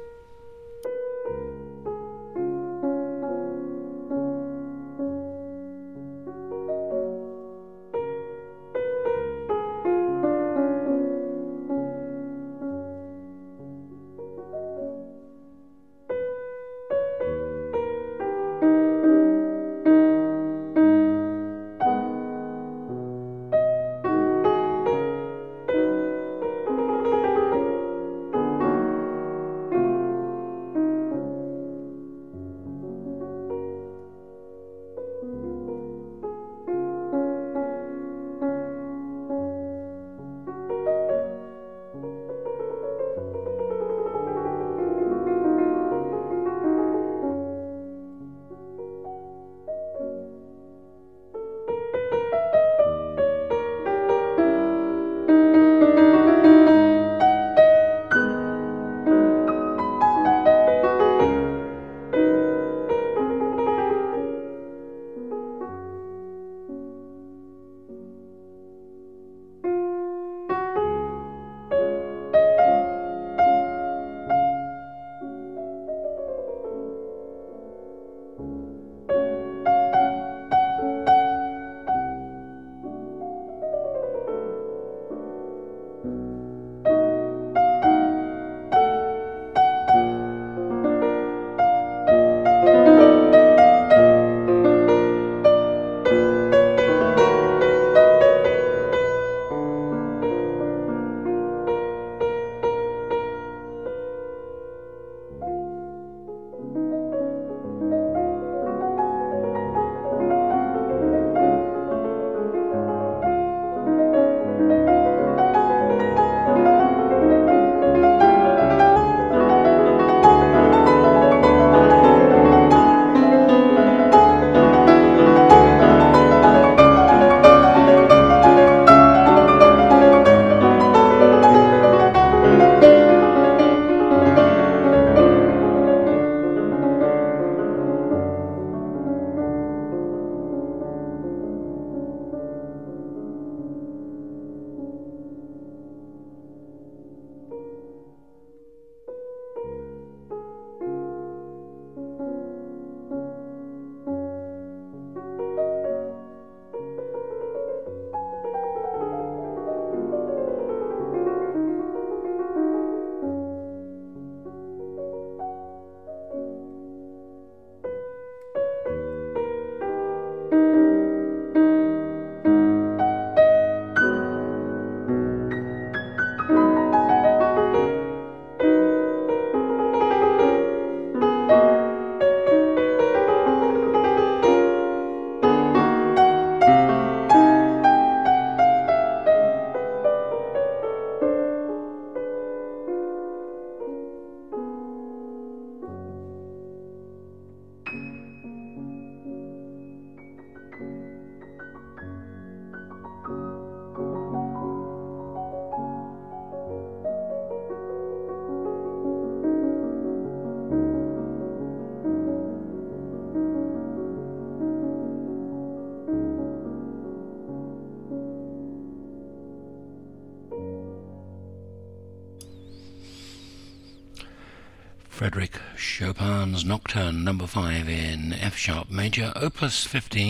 Frédéric Chopin's Nocturne number 5 in F sharp major, opus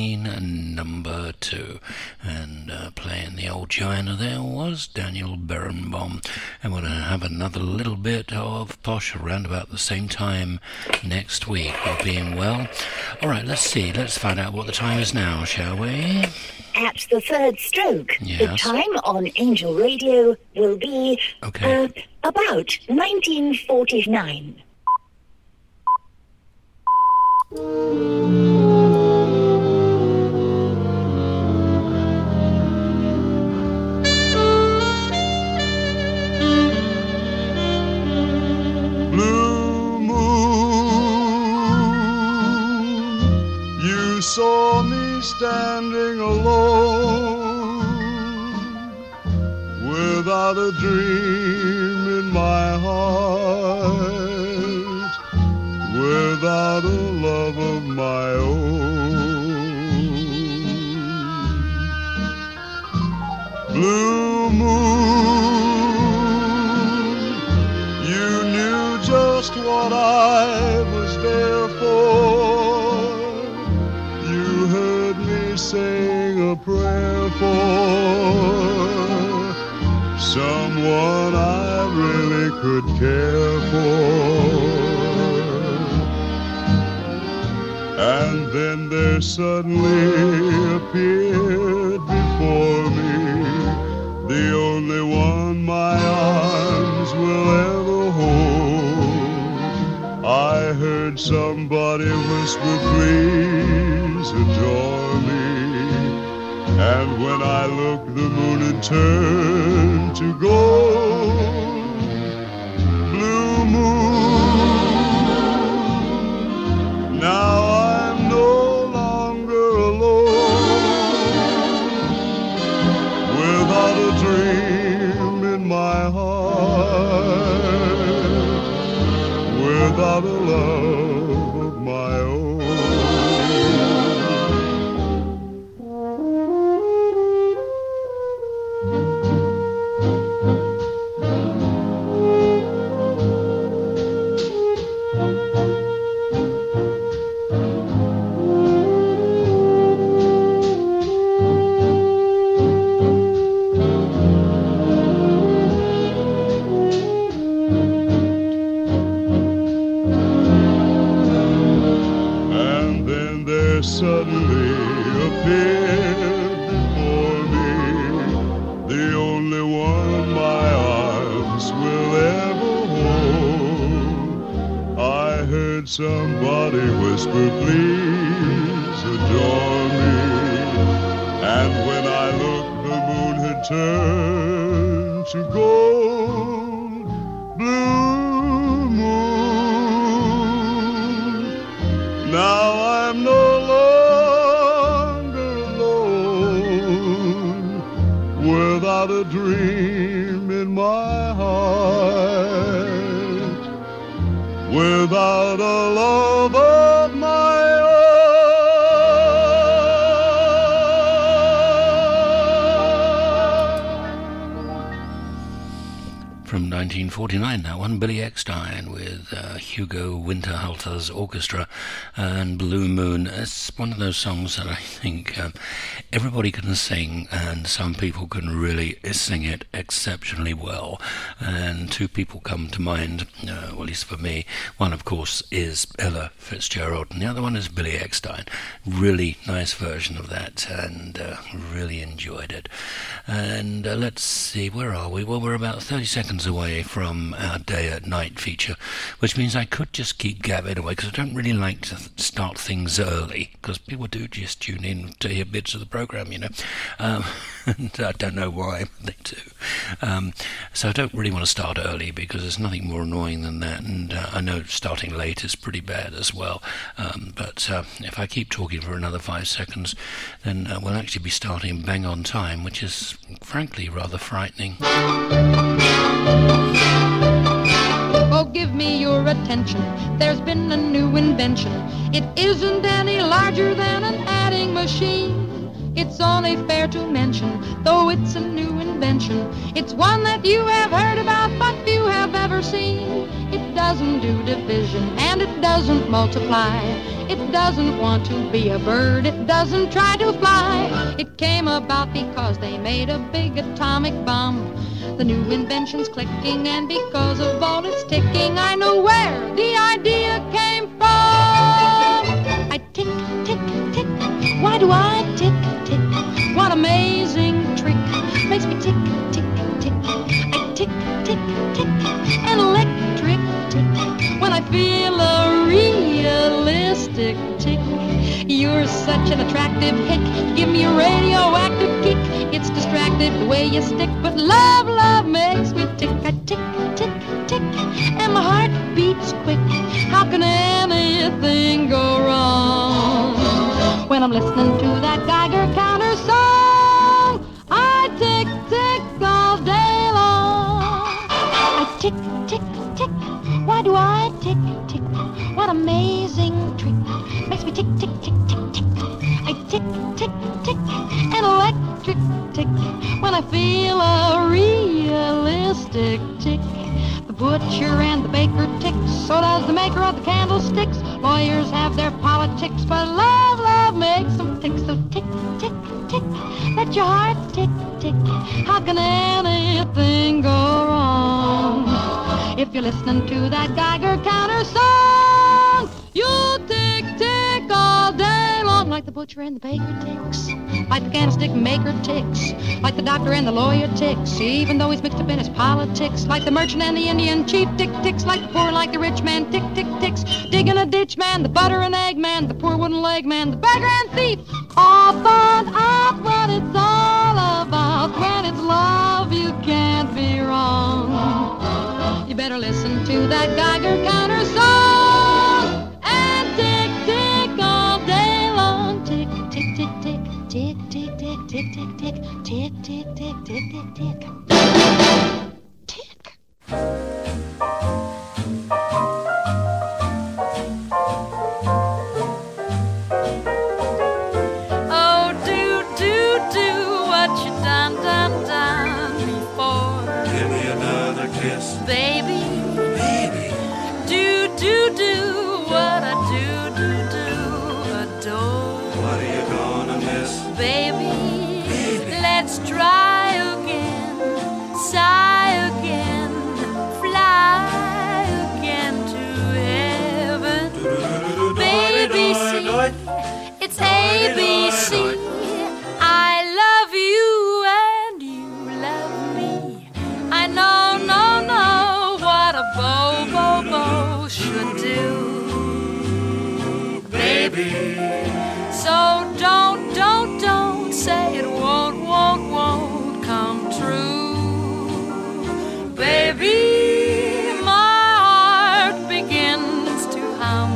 15 number 2, and playing the old Joanna there was Daniel Barenboim, and we're going to have another little bit of posh around about the same time next week, all being well. Alright, let's find out what the time is now, shall we? At the third stroke, yes. The time on Angel Radio will be about 1949. Blue moon, you saw me standing alone without a dream in my heart, without a love of my own. Blue moon, you knew just what I was there for. You heard me sing a prayer for someone I really could care for. And then there suddenly appeared before me the only one my arms will ever hold. I heard somebody whisper, please adore me. And when I looked, the moon had turned to gold. Blue moon, now I'm no longer alone, without a dream in my heart, without a love of my own. Suddenly appeared before me the only one my arms will ever hold. I heard somebody whisper, please adore me. And when I looked, the moon had turned to gold. Blue moon, now I'm no longer alone, without a dream in my heart, without a love of my own. From 1949, that one, Billy Eckstine with Hugo Winterhalter's orchestra and Blue Moon. It's one of those songs that I think everybody can sing, and some people can really sing it exceptionally well. And two people come to mind, well, at least for me. One, of course, is Ella Fitzgerald, and the other one is Billy Eckstine. Really nice version of that, and really enjoyed it. And let's see, where are we? Well, we're about 30 seconds away from our Day at Night feature, which means I could just keep gabbing away, because I don't really like to start things early, because people do just tune in to hear bits of the program, you know. And I don't know why, but they do. So I don't really want to start early, because there's nothing more annoying than that, and I know starting late is pretty bad as well. But if I keep talking for another 5 seconds, then we'll actually be starting bang on time, which is frankly rather frightening. Oh, give me your attention. There's been a new invention. It isn't any larger than an adding machine. It's only fair to mention, though it's a new invention. It's one that you have heard about, but few have ever seen. It doesn't do division, and it doesn't multiply. It doesn't want to be a bird. It doesn't try to fly. It came about because they made a big atomic bomb. The new invention's clicking, and because of all its ticking, I know where the idea came from. I tick, tick, tick. Why do I tick, tick? What amazing trick makes me tick, tick, tick. I tick, tick, tick. An electric tick. When I feel a realistic tick. You're such an attractive hick. Give me a radioactive kick. It's distracted the way you stick, but love, love makes me tick. I tick, tick, tick, and my heart beats quick. How can anything go wrong? When I'm listening to that Geiger counter song, I tick, tick all day long. tick, tick, tick. Why do I tick, tick? What amazing trick makes me tick, tick, tick, tick, tick. I tick, tick, tick, an electric tick when I feel a realistic tick. The butcher and the baker tick, so does the maker of the candlesticks. Lawyers have their politics, but love makes them tick. So tick, tick, tick, let your heart tick, tick. How can anything go wrong if you're listening to that Geiger counter song? You tick, tick all day long, like the butcher and the baker ticks, like the candlestick maker ticks, like the doctor and the lawyer ticks, even though he's mixed up in his politics, like the merchant and the Indian chief tick ticks, like the poor, like the rich man tick, tick, ticks, digging a ditch man, the butter and egg man, the poor wooden leg man, the beggar and thief, all found out what it's all about. When it's love, you can't be wrong. You better listen to that Geiger counter song and tick, tick all day long. Tick, tick, tick, tick, tick, tick, tick, tick, tick, tick, tick, tick, tick, tick, tick, tick. Baby, do what I do, adore. What are you gonna miss? Baby, let's try again, sigh again, fly again to heaven. Baby, see, it's ABC. I love you and you love me. I know, what a bo should do, baby. So don't say it won't come true, baby. My heart begins to hum,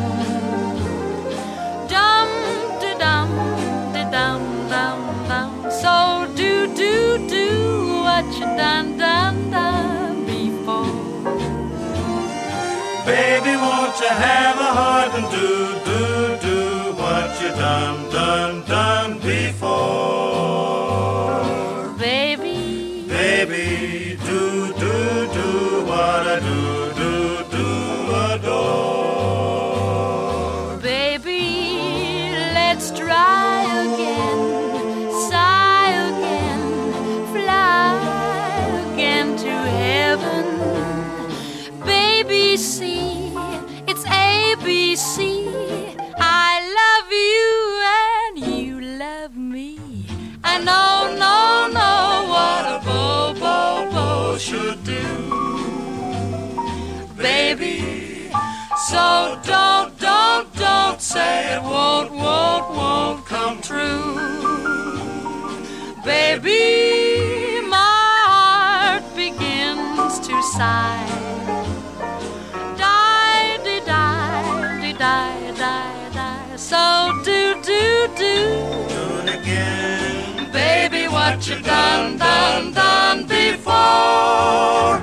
dum de dum de dum dum dum. So do what you done before. Baby, won't you have a heart and do what you done before? Baby, do what I do adore. Baby, let's try again, sigh again, fly again to heaven. Baby, see, it's ABC. I love you and you love me. I know, what a bo should do, baby. So don't say it won't come true, baby. My heart begins to sigh. So do it again, baby. What you done before.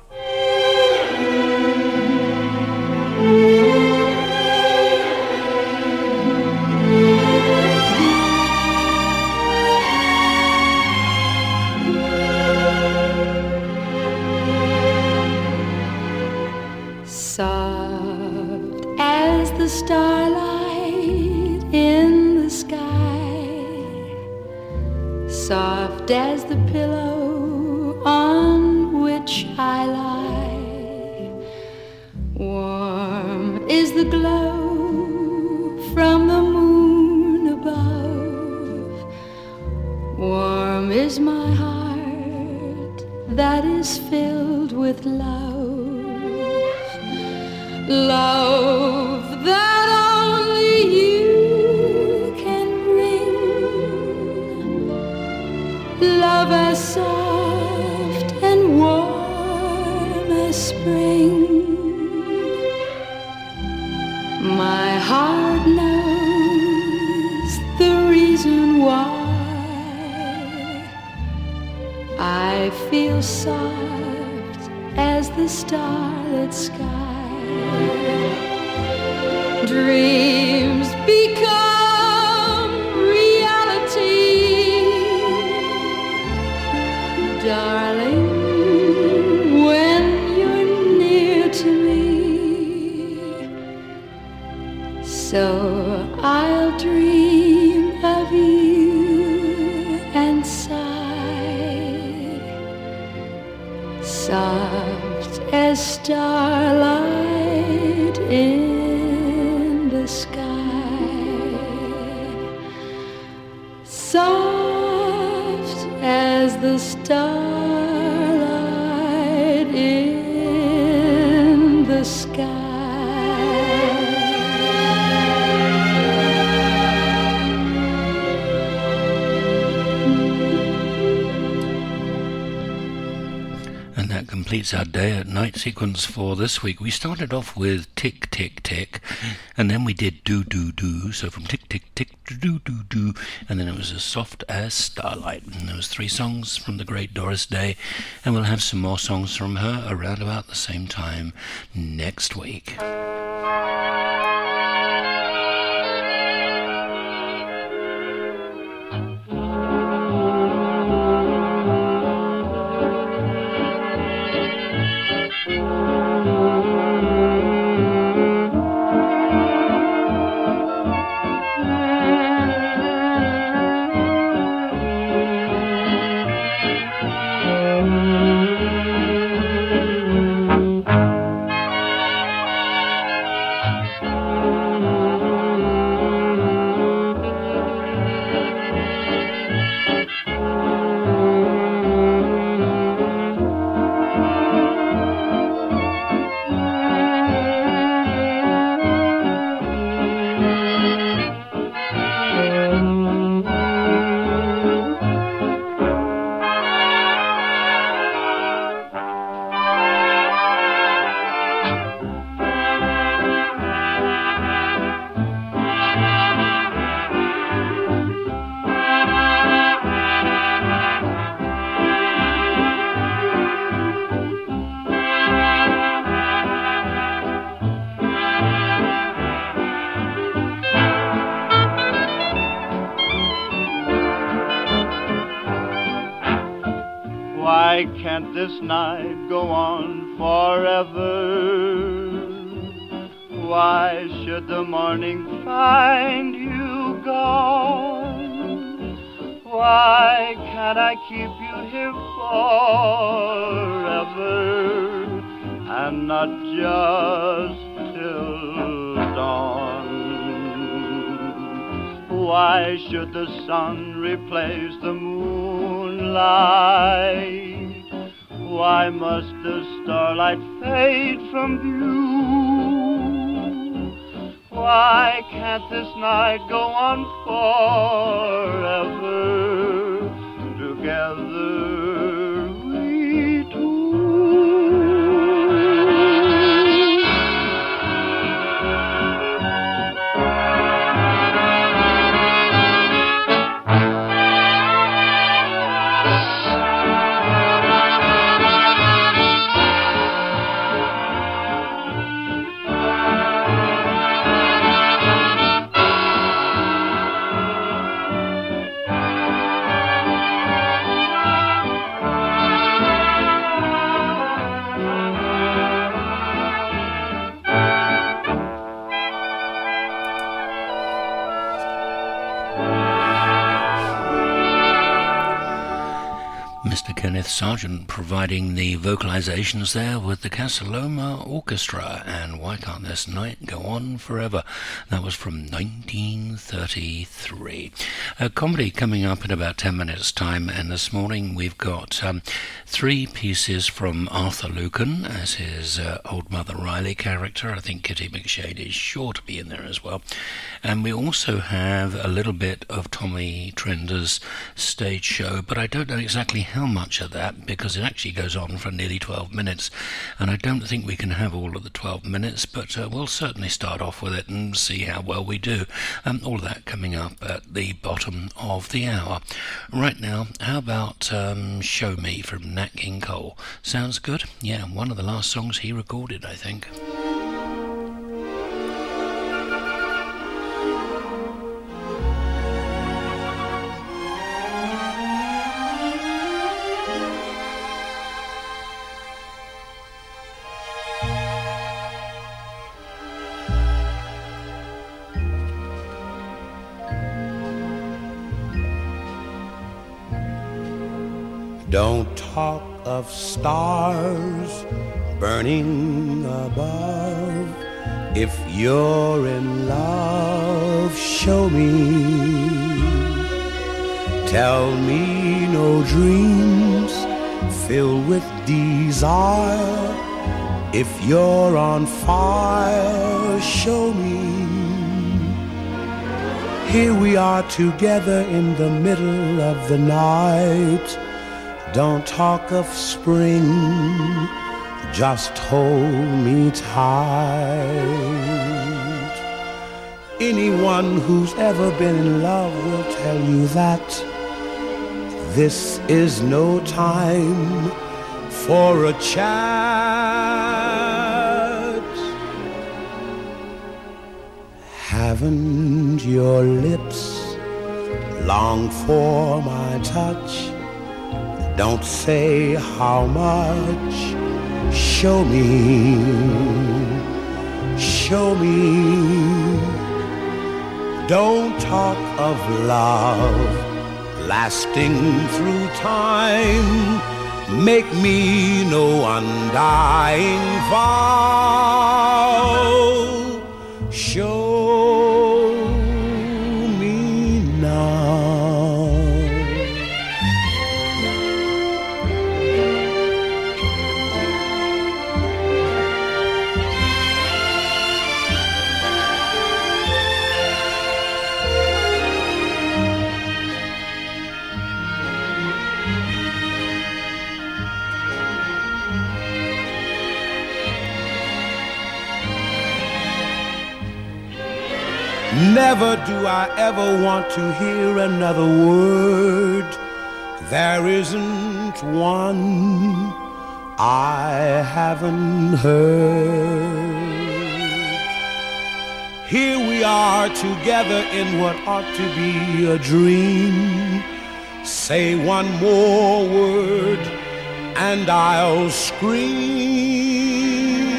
Soft as the starlight in the sky, soft as the pillow on which I lie, warm is the glow from the moon above, warm is my heart that is filled with love. Love that only you can bring, love as soft and warm as spring. My heart knows the reason why I feel soft as the starlit sky. Dreams become reality, darling, when you're near to me. So I'll dream of you and sigh, soft as starlight in the sky, soft as the starlight in the sky. Completes our day at night sequence for this week. We started off with Tick Tick Tick, and then we did Do Do Do, so from Tick Tick Tick to Do Do Do, and then it was as soft as starlight. And there was 3 songs from the great Doris Day, and we'll have some more songs from her around about the same time next week. Why can't this night go on forever? Why should the morning find you gone? Why can't I keep you here forever and not just till dawn? Why should the sun replace the moonlight? Why must the starlight fade from view? Why can't this night go on forever? Together we two. Mr. Kenneth Sargent providing the vocalizations there with the Casaloma Orchestra, and Why Can't This Night Go On Forever? That was from 1933. A comedy coming up in about 10 minutes' time, and this morning we've got 3 pieces from Arthur Lucan as his Old Mother Riley character. I think Kitty McShane is sure to be in there as well. And we also have a little bit of Tommy Trender's stage show, but I don't know exactly how much of that that because it actually goes on for nearly 12 minutes, and I don't think we can have all of the 12 minutes, but we'll certainly start off with it and see how well we do. All of that coming up at the bottom of the hour. Right now, how about Show Me from Nat King Cole? Sounds good? Yeah, one of the last songs he recorded, I think. Don't talk of stars burning above. If you're in love, show me. Tell me no dreams filled with desire. If you're on fire, show me. Here we are together in the middle of the night. Don't talk of spring, just hold me tight. Anyone who's ever been in love will tell you that this is no time for a chat. Haven't your lips longed for my touch? Don't say how much, show me, show me. Don't talk of love lasting through time. Make me no undying vow. Show me now. Never do I ever want to hear another word. There isn't one I haven't heard. Here we are together in what ought to be a dream. Say one more word and I'll scream.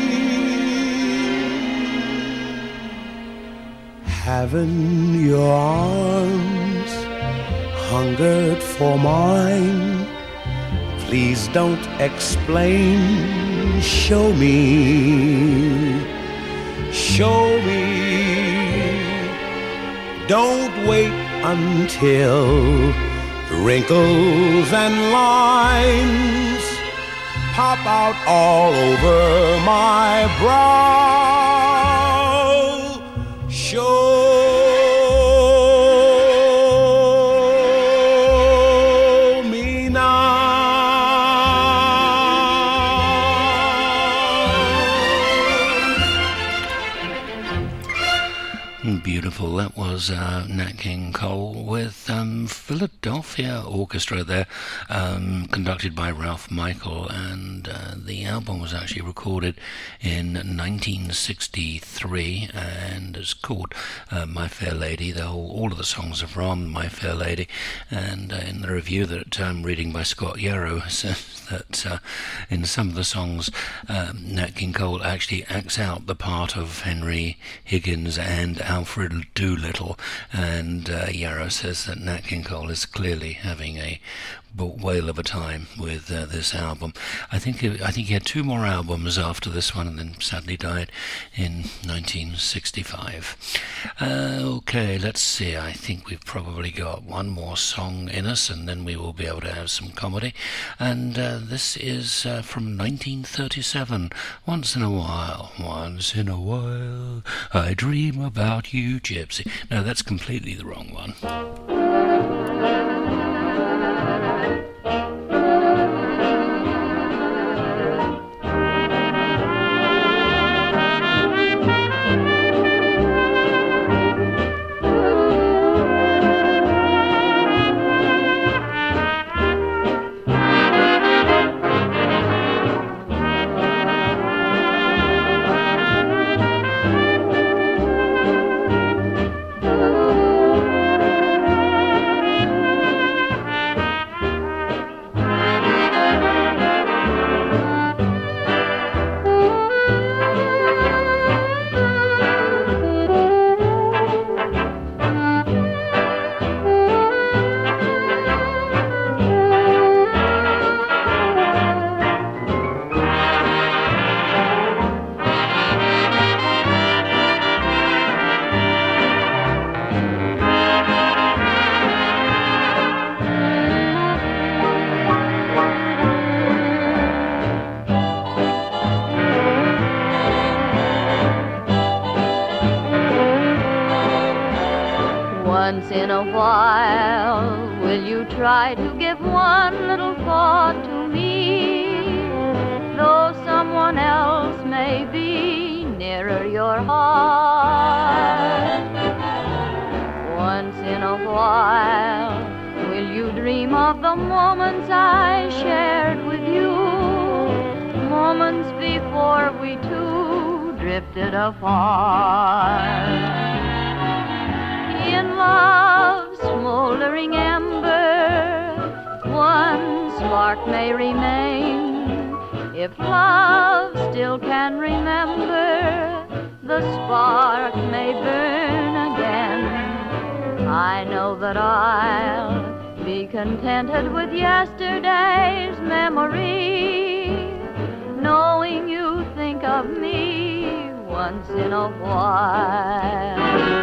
Haven't your arms hungered for mine? Please don't explain. Show me, show me. Don't wait until wrinkles and lines pop out all over my brow. Show me now. Beautiful. That was Nat King Cole with Philadelphia Orchestra there, conducted by Ralph Michael, and the album was actually recorded in 1963 and is called My Fair Lady. All of the songs are from My Fair Lady, and in the review that I'm reading by Scott Yarrow says that in some of the songs Nat King Cole actually acts out the part of Henry Higgins and Alfred Doolittle, and Yarrow says that Nat King Cole is clearly having a whale of a time with this album. I think he had two more albums after this one and then sadly died in 1965. Okay, let's see. I think we've probably got one more song in us and then we will be able to have some comedy. And this is from 1937. Once in a while, I dream about you, Gypsy. No, that's completely the wrong one. try to give one little thought to me, though someone else may be nearer your heart. Once in a while, will you dream of the moments I shared with you, moments before we two drifted apart? In love's smoldering ember, one spark may remain. If love still can remember, the spark may burn again. I know that I'll be contented with yesterday's memory, knowing you think of me once in a while.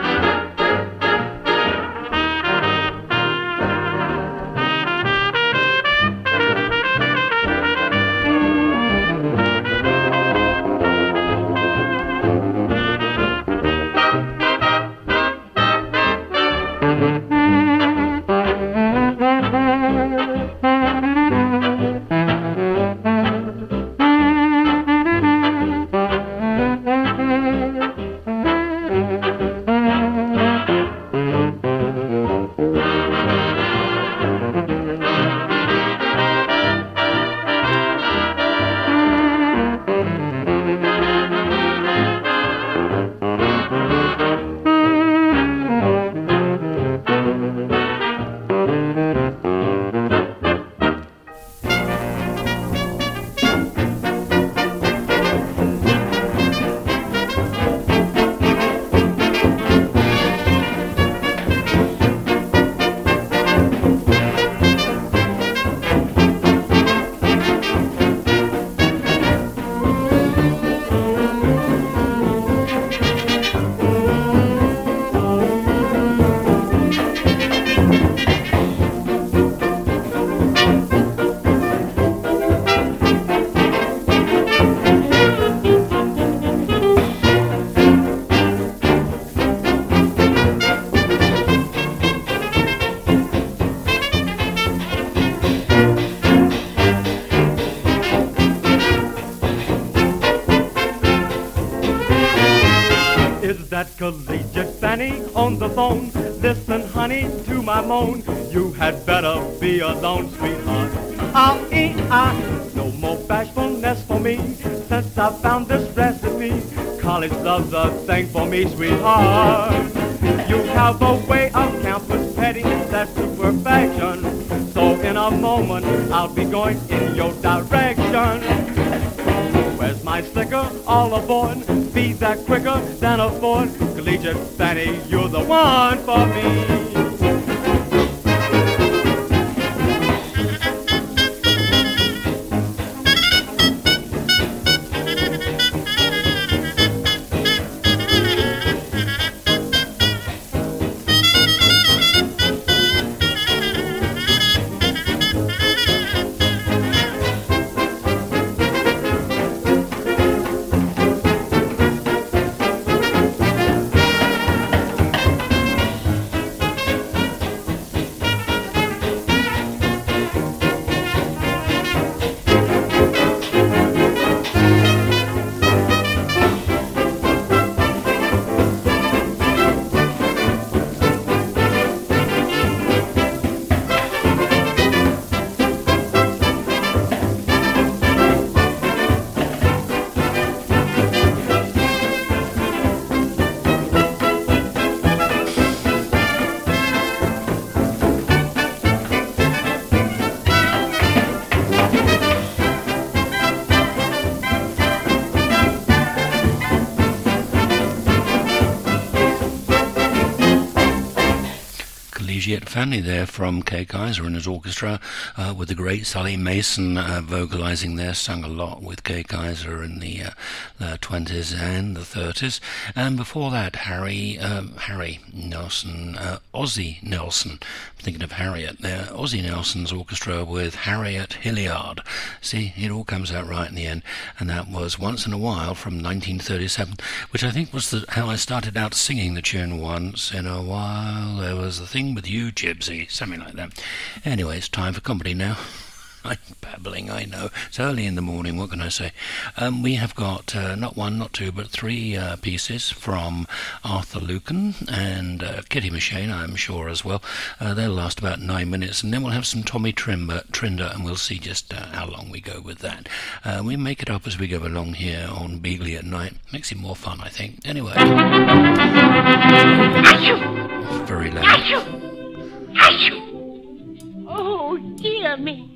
Collegiate Fanny on the phone. Listen, honey, to my moan. You had better be alone, sweetheart. No more bashfulness for me since I found this recipe. College love's a thing for me, sweetheart. You have a way of campus petting that's to perfection. So in a moment I'll be going in your direction. Where's my slicker? All aboard. Be that quicker than a Ford. Collegiate Fanny, you're the one for me. Fanny there from Kay Kaiser and his orchestra, with the great Sally Mason vocalizing there, sung a lot with Kay Kaiser in the 20s and the 30s. And before that, Harry Nelson, Ozzie Nelson, I'm thinking of Harriet there, Ozzie Nelson's orchestra with Harriet Hilliard. See, it all comes out right in the end. And that was Once in a While from 1937, which I think was how I started out singing the tune Once in a While. There was a thing with you you, Gypsy, something like that. Anyway, it's time for comedy now. I'm babbling, I know. It's early in the morning, what can I say? We have got not one, not two, but three pieces from Arthur Lucan and Kitty Machine, I'm sure, as well. They'll last about 9 minutes, and then we'll have some Tommy Trinder, and we'll see just how long we go with that. We make it up as we go along here on Beagley at Night. Makes it more fun, I think. Anyway. Very loud. Oh, dear, me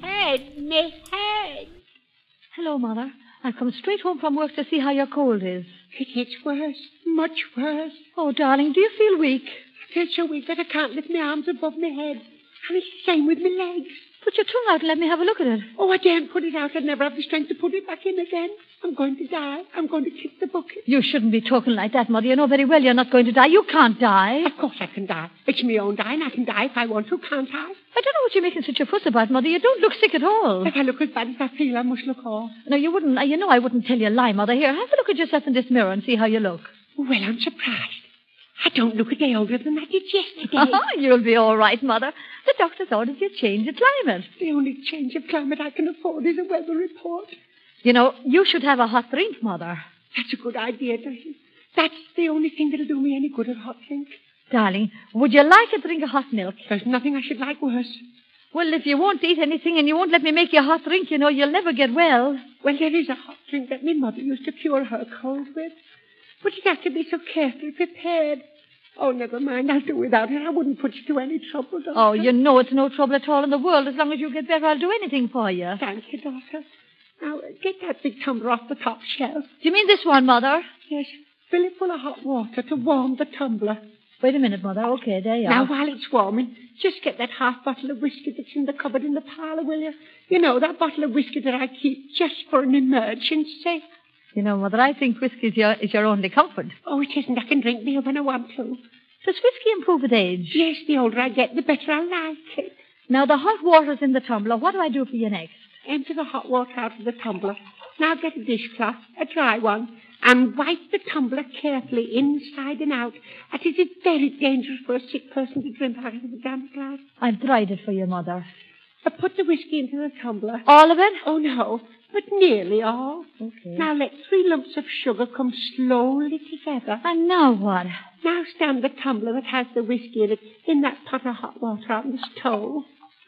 head. Hello, Mother. I've come straight home from work to see how your cold is. It gets worse, much worse. Oh, darling, do you feel weak? I feel so weak that I can't lift my arms above my head. And it's the same with my legs. Put your tongue out and let me have a look at it. Oh, I daren't put it out. I'd never have the strength to put it back in again. I'm going to die. I'm going to kick the bucket. You shouldn't be talking like that, Mother. You know very well you're not going to die. You can't die. Of course I can die. It's my own dying. I can die if I want to, can't I? I don't know what you're making such a fuss about, Mother. You don't look sick at all. If I look as bad as I feel, I must look off. No, you wouldn't. You know I wouldn't tell you a lie, Mother. Here, have a look at yourself in this mirror and see how you look. Well, I'm surprised. I don't look a day older than I did yesterday. You'll be all right, Mother. The doctor's ordered you to change the climate. The only change of climate I can afford is a weather report. You know, you should have a hot drink, Mother. That's a good idea, darling. That's the only thing that'll do me any good, a hot drink. Darling, would you like a drink of hot milk? There's nothing I should like worse. Well, if you won't eat anything and you won't let me make you a hot drink, you know, you'll never get well. Well, there is a hot drink that my mother used to cure her cold with. But you'd have to be so carefully prepared. Oh, never mind. I'll do without it. I wouldn't put you to any trouble, Doctor. Oh, you know it's no trouble at all in the world. As long as you get better, I'll do anything for you. Thank you, Doctor. Now, get that big tumbler off the top shelf. Do you mean this one, Mother? Yes. Fill it full of hot water to warm the tumbler. Wait a minute, Mother. Okay, there you are. Now, while it's warming, just get that half bottle of whiskey that's in the cupboard in the parlour, will you? You know, that bottle of whiskey that I keep just for an emergency. You know, Mother, I think whiskey is your only comfort. Oh, it isn't. I can drink beer when I want to. Does whiskey improve with age? Yes, the older I get, the better I like it. Now, the hot water's in the tumbler. What do I do for you next? Empty the hot water out of the tumbler. Now get a dishcloth, a dry one, and wipe the tumbler carefully inside and out, as it is very dangerous for a sick person to drink out of a damp glass. I've dried it for you, Mother. Put the whiskey into the tumbler. All of it? Oh, no, but nearly all. Okay. Now let 3 lumps of sugar come slowly together. And now what? Now stand the tumbler that has the whiskey in it in that pot of hot water on the stove.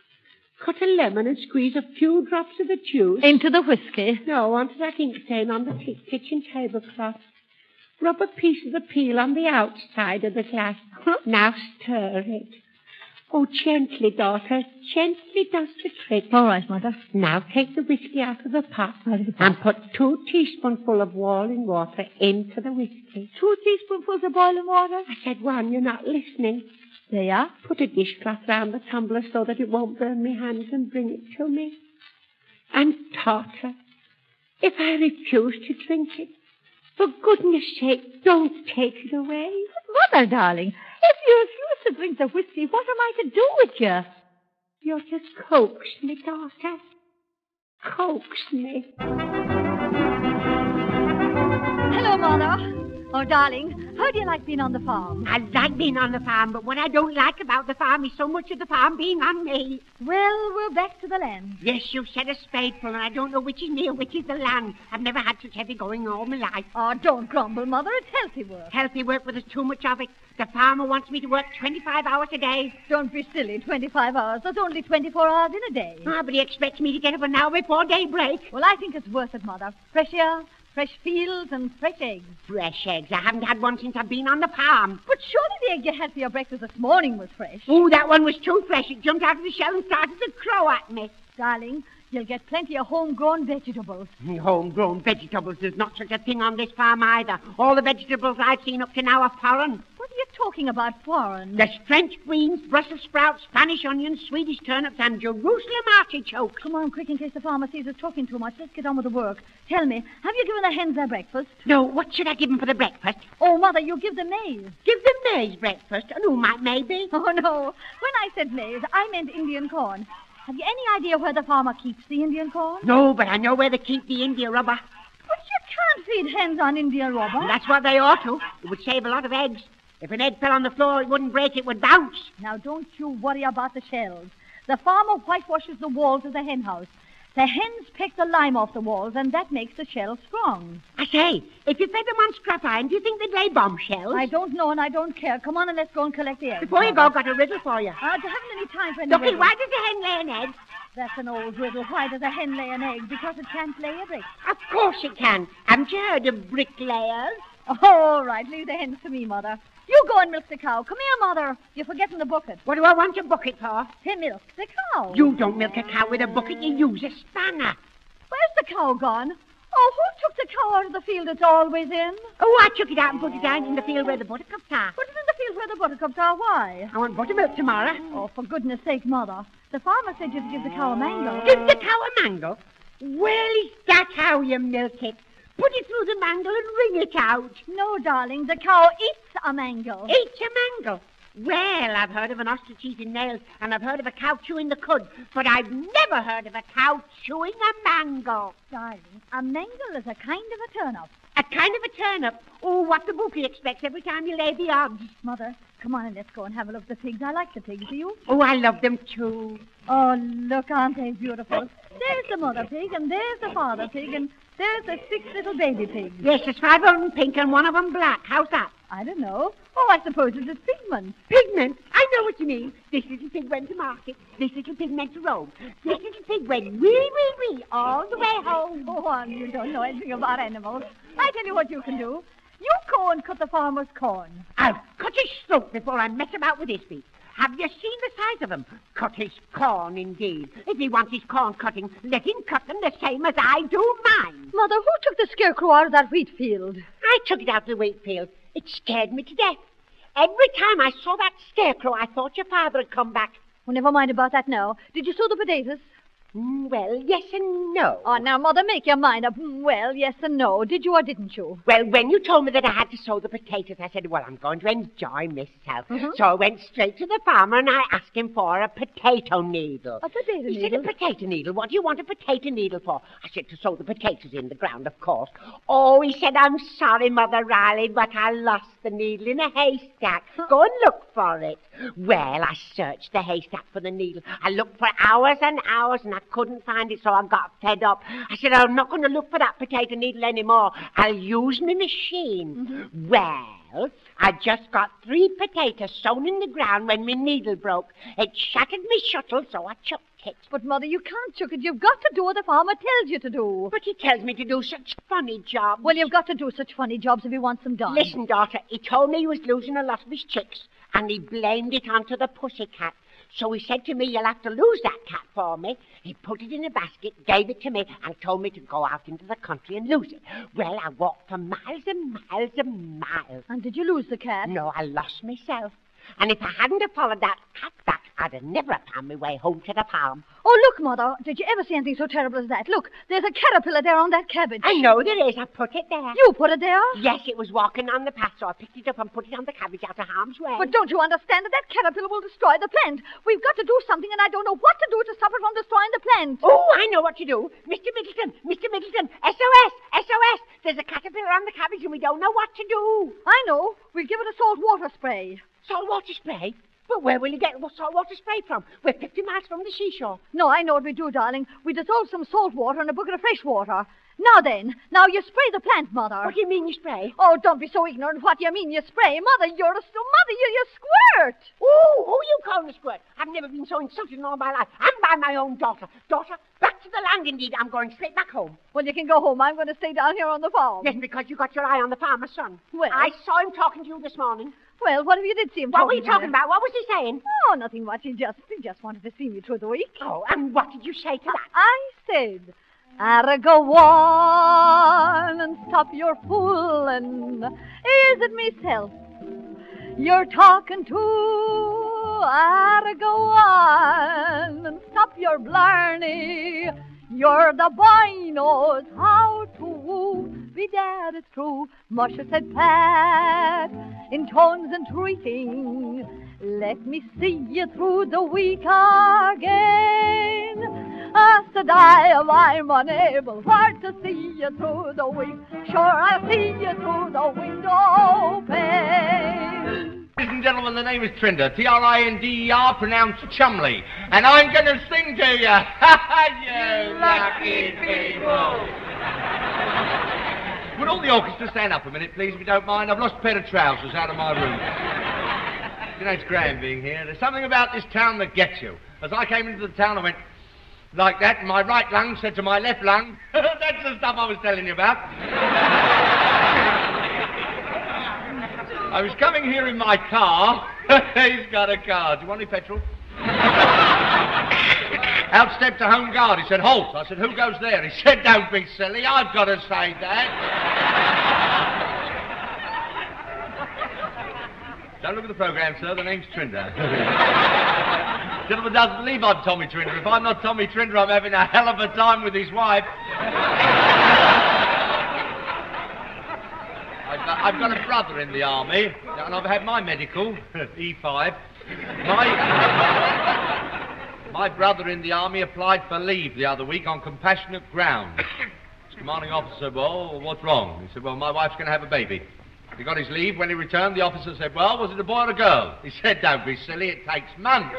Cut a lemon and squeeze a few drops of the juice. Into the whiskey? No, onto that ink stain on the kitchen tablecloth. Rub a piece of the peel on the outside of the glass. Now stir it. Oh, gently, daughter. Gently does the trick. All right, Mother. Now take the whiskey out of the pot and put 2 teaspoonfuls of boiling water into the whiskey. 2 teaspoonfuls of boiling water? I said 1. You're not listening. There you are. Put a dishcloth round the tumbler so that it won't burn my hands and bring it to me. And, daughter, if I refuse to drink it, for goodness sake, don't take it away. Mother, darling, if you refuse to drink the whiskey, what am I to do with you? You're just coax me, daughter. Coax me. Hello, Mother. Oh, darling, how do you like being on the farm? I like being on the farm, but what I don't like about the farm is so much of the farm being on me. Well, we're back to the land. Yes, you've said a spadeful, and I don't know which is me and which is the land. I've never had such heavy going all my life. Oh, don't grumble, Mother. It's healthy work. Healthy work, but there's too much of it. The farmer wants me to work 25 hours a day. Don't be silly. 25 hours. There's only 24 hours in a day. Ah, but he expects me to get up an hour before daybreak. Well, I think it's worth it, Mother. Fresh air, fresh fields, and fresh eggs. Fresh eggs? I haven't had one since I've been on the farm. But surely the egg you had for your breakfast this morning was fresh. Oh, that one was too fresh. It jumped out of the shell and started to crow at me. Darling, you'll get plenty of homegrown vegetables. Homegrown vegetables? There's not such a thing on this farm either. All the vegetables I've seen up to now are foreign. What are you talking about, foreign? There's French greens, Brussels sprouts, Spanish onions, Swedish turnips, and Jerusalem artichokes. Come on, quick, in case the farmer sees us talking too much. Let's get on with the work. Tell me, have you given the hens their breakfast? No, what should I give them for the breakfast? Oh, Mother, you give them maize. Give them maize breakfast? And who might maybe? Oh, no. When I said maize, I meant Indian corn. Have you any idea where the farmer keeps the Indian corn? No, but I know where they keep the India rubber. But you can't feed hens on India rubber. That's what they ought to. It would save a lot of eggs. If an egg fell on the floor, it wouldn't break, it would bounce. Now, don't you worry about the shells. The farmer whitewashes the walls of the hen house. The hens pick the lime off the walls, and that makes the shells strong. I say, if you fed them on scrap iron, do you think they'd lay bombshells? I don't know, and I don't care. Come on and let's go and collect the eggs. Before you go, I've got a riddle for you. I haven't any time for any Ducky, riddle. why does a hen lay an egg? That's an old riddle. Why does a hen lay an egg? Because it can't lay a brick. Of course it can. Haven't you heard of bricklayers? Oh, all right, leave the hens to me, Mother. You go and milk the cow. Come here, Mother. You're forgetting the bucket. What do I want a bucket for? To milk the cow. You don't milk a cow with a bucket. You use a spanner. Where's the cow gone? Oh, who took the cow out of the field it's always in? Oh, I took it out and put it down in the field where the buttercups are. Put it in the field where the buttercups are. Why? I want buttermilk tomorrow. Oh, for goodness sake, Mother. The farmer said you'd give the cow a mango. Give the cow a mango? Well, is that how you milk it? Put it through the mangle and wring it out. No, darling, the cow eats a mango. Eats a mango? Well, I've heard of an ostrich eating nails, and I've heard of a cow chewing the cud, but I've never heard of a cow chewing a mango. Darling, a mango is a kind of a turnip. A kind of a turnip? Oh, what the bookie expects every time you lay the odds. Mother, come on and let's go and have a look at the pigs. I like the pigs, do you? Oh, I love them too. Oh, look, aren't they beautiful? There's the mother pig, and there's the father pig, and there's the 6 little baby pigs. Yes, there's 5 of them pink and 1 of them black. How's that? I don't know. Oh, I suppose it's pigment. Pigment? I know what you mean. This little pig went to market. This little pig went to Rome. This little pig went wee, all the way home. Go on, you don't know anything about animals. I tell you what you can do. You go and cut the farmer's corn. I'll cut his throat before I mess about with his feet. Have you seen the size of him? Cut his corn, indeed. If he wants his corn cutting, let him cut them the same as I do mine. Mother, who took the scarecrow out of that wheat field? I took it out of the wheat field. It scared me to death. Every time I saw that scarecrow, I thought your father had come back. Well, never mind about that now. Did you sow the potatoes? Well, yes and no. Oh, now, Mother, make your mind up. Well, yes and no. Did you or didn't you? Well, when you told me that I had to sow the potatoes, I said, well, I'm going to enjoy myself. So I went straight to the farmer and I asked him for a potato needle. A potato needle? He said, a potato needle? What do you want a potato needle for? I said, to sow the potatoes in the ground, of course. Oh, he said, I'm sorry, Mother Riley, but I lost the needle in a haystack. Go and look for it. Well, I searched the haystack for the needle. I looked for hours and hours, and I couldn't find it, so I got fed up. I said, I'm not going to look for that potato needle anymore. I'll use my machine. Well, I just got 3 potatoes sown in the ground when my needle broke. It shattered me shuttle, so I chucked it. But, Mother, you can't chuck it. You've got to do what the farmer tells you to do. But he tells me to do such funny jobs. Well, you've got to do such funny jobs if he wants them done. Listen, daughter, he told me he was losing a lot of his chicks, and he blamed it onto the pussycat. So he said to me, you'll have to lose that cat for me. He put it in a basket, gave it to me, and told me to go out into the country and lose it. Well, I walked for miles and miles and miles. And did you lose the cat? No, I lost myself. And if I hadn't have followed that cat back, I'd have never found my way home to the farm. Oh, look, Mother. Did you ever see anything so terrible as that? Look, there's a caterpillar there on that cabbage. I know there is. I put it there. You put it there? Yes, it was walking on the path, so I picked it up and put it on the cabbage out of harm's way. But don't you understand that caterpillar will destroy the plant? We've got to do something, and I don't know what to do to stop it from destroying the plant. Oh, I know what to do. Mr. Middleton, SOS, SOS. There's a caterpillar on the cabbage, and we don't know what to do. I know. We'll give it a salt water spray. Salt water spray? But where will you get salt water spray from? We're 50 miles from the seashore. No, I know what we do, darling. We dissolve some salt water in a bucket of fresh water. Now then, now you spray the plant, Mother. What do you mean you spray? Oh, don't be so ignorant. What do you mean you spray? Mother, you squirt. Oh, who you calling a squirt? I've never been so insulted in all my life. I'm by my own daughter. Daughter, back to the land, indeed. I'm going straight back home. Well, you can go home. I'm going to stay down here on the farm. Yes, because you got your eye on the farmer's son. Well, I saw him talking to you this morning. Well, what if you did see him What talking were you talking about? What was he saying? Oh, nothing much. He just wanted to see me through the week. Oh, and what did you say to that? I said, go on and stop your fooling. Is it myself you're talking to? Go on and stop your blarney. You're the boy knows how to woo. Bedad, it's true. Musha said Pat in tones entreating. Let me see you through the week again. Said I'm unable hard to see you through the week. Sure, I'll see you through the window pane. gentlemen, the name is Trinder, T-R-I-N-D-E-R, pronounced Chumley. And I'm going to sing to you. You lucky people. Would all the orchestra stand up a minute, please, if you don't mind? I've lost a pair of trousers out of my room. You know, it's grand being here. There's something about this town that gets you. As I came into the town, I went like that, and my right lung said to my left lung, that's the stuff I was telling you about. I was coming here in my car. He's got a car. Do you want any petrol? Out stepped a home guard. He said, halt. I said, who goes there? He said, don't be silly. I've got to say that. Don't look at the programme, sir. The name's Trinder. Gentleman doesn't believe I'm Tommy Trinder. If I'm not Tommy Trinder, I'm having a hell of a time with his wife. I've got a brother in the army, and I've had my medical, E5. My brother in the army applied for leave the other week on compassionate grounds. His commanding officer said, well, what's wrong? He said, well, my wife's going to have a baby. He got his leave. When he returned, the officer said, well, was it a boy or a girl? He said, don't be silly, it takes months.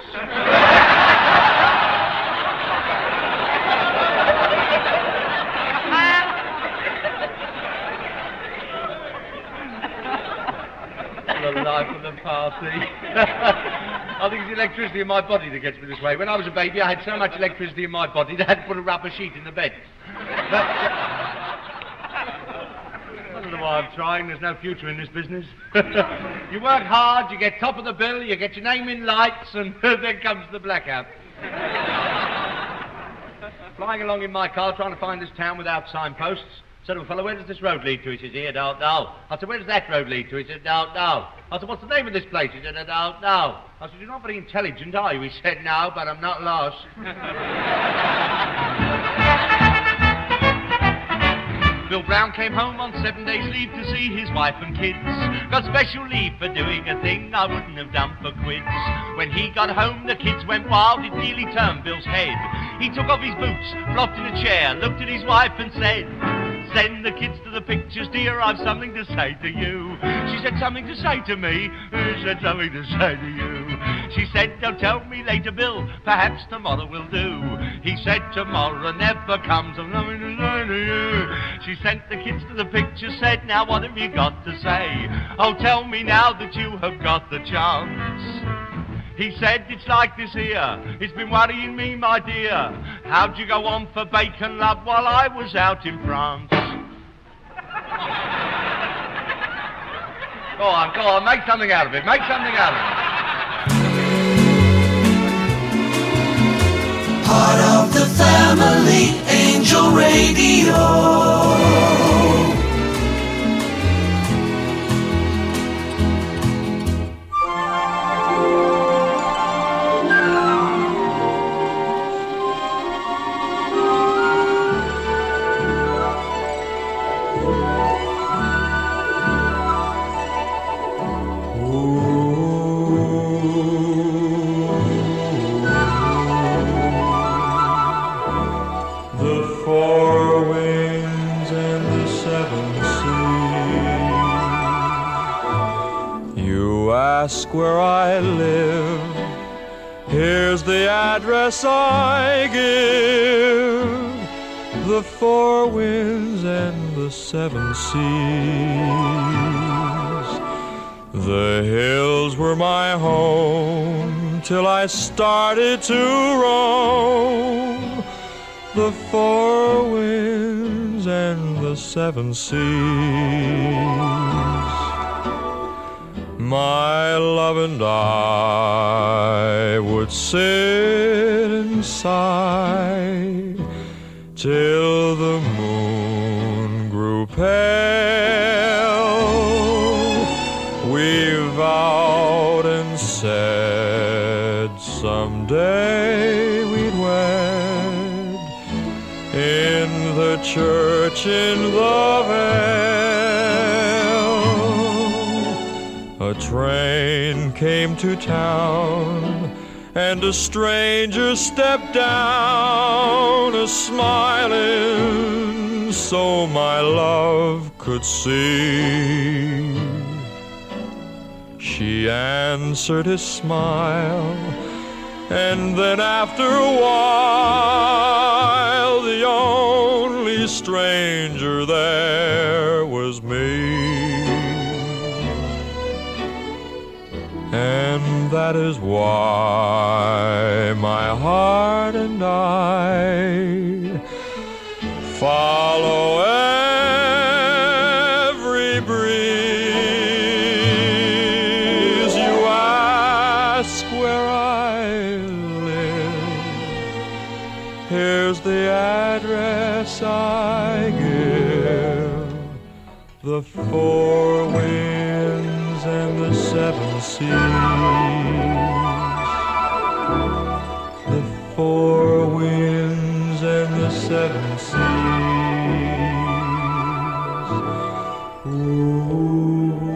The life of the party. I think it's the electricity in my body that gets me this way. When I was a baby, I had so much electricity in my body that I had to put a rubber sheet in the bed. I don't know why I'm trying. There's no future in this business. You work hard, you get top of the bill, you get your name in lights, and then comes the blackout. Flying along in my car, trying to find this town without signposts. Said to a fellow, where does this road lead to? He says, here, don't know. I said, where does that road lead to? He said, don't know. I said, what's the name of this place? He said, I don't know. I said, you're not very intelligent, are you? He said, no, but I'm not lost. Bill Brown came home on 7 days leave to see his wife and kids. Got special leave for doing a thing I wouldn't have done for quids. When he got home, the kids went wild, it nearly turned Bill's head. He took off his boots, flopped in a chair, looked at his wife and said, send the kids to the pictures, dear, I've something to say to you. She said, something to say to me? He said, something to say to you. She said, don't tell me later, Bill, perhaps tomorrow will do. He said, tomorrow never comes, I've nothing to say to you. She sent the kids to the pictures, said, now what have you got to say? Oh, tell me now that you have got the chance. He said, it's like this here, it's been worrying me, my dear. How'd you go on for bacon, love, while I was out in France? Go on, make something out of it, make something out of it. Part of the family, Angel Radio. Ask where I live, here's the address I give, the four winds and the seven seas. The hills were my home till I started to roam, the four winds and the seven seas. My love and I would sit and sigh till the moon grew pale. We vowed and said someday we'd wed in the church in the vale. A train came to town, and a stranger stepped down, a-smiling so my love could see. She answered his smile, and then after a while, the only stranger there was me. And that is why my heart and I follow every breeze. You ask where I live, here's the address I give. The four winds and the seven seas. The four winds and the seven seas. Ooh.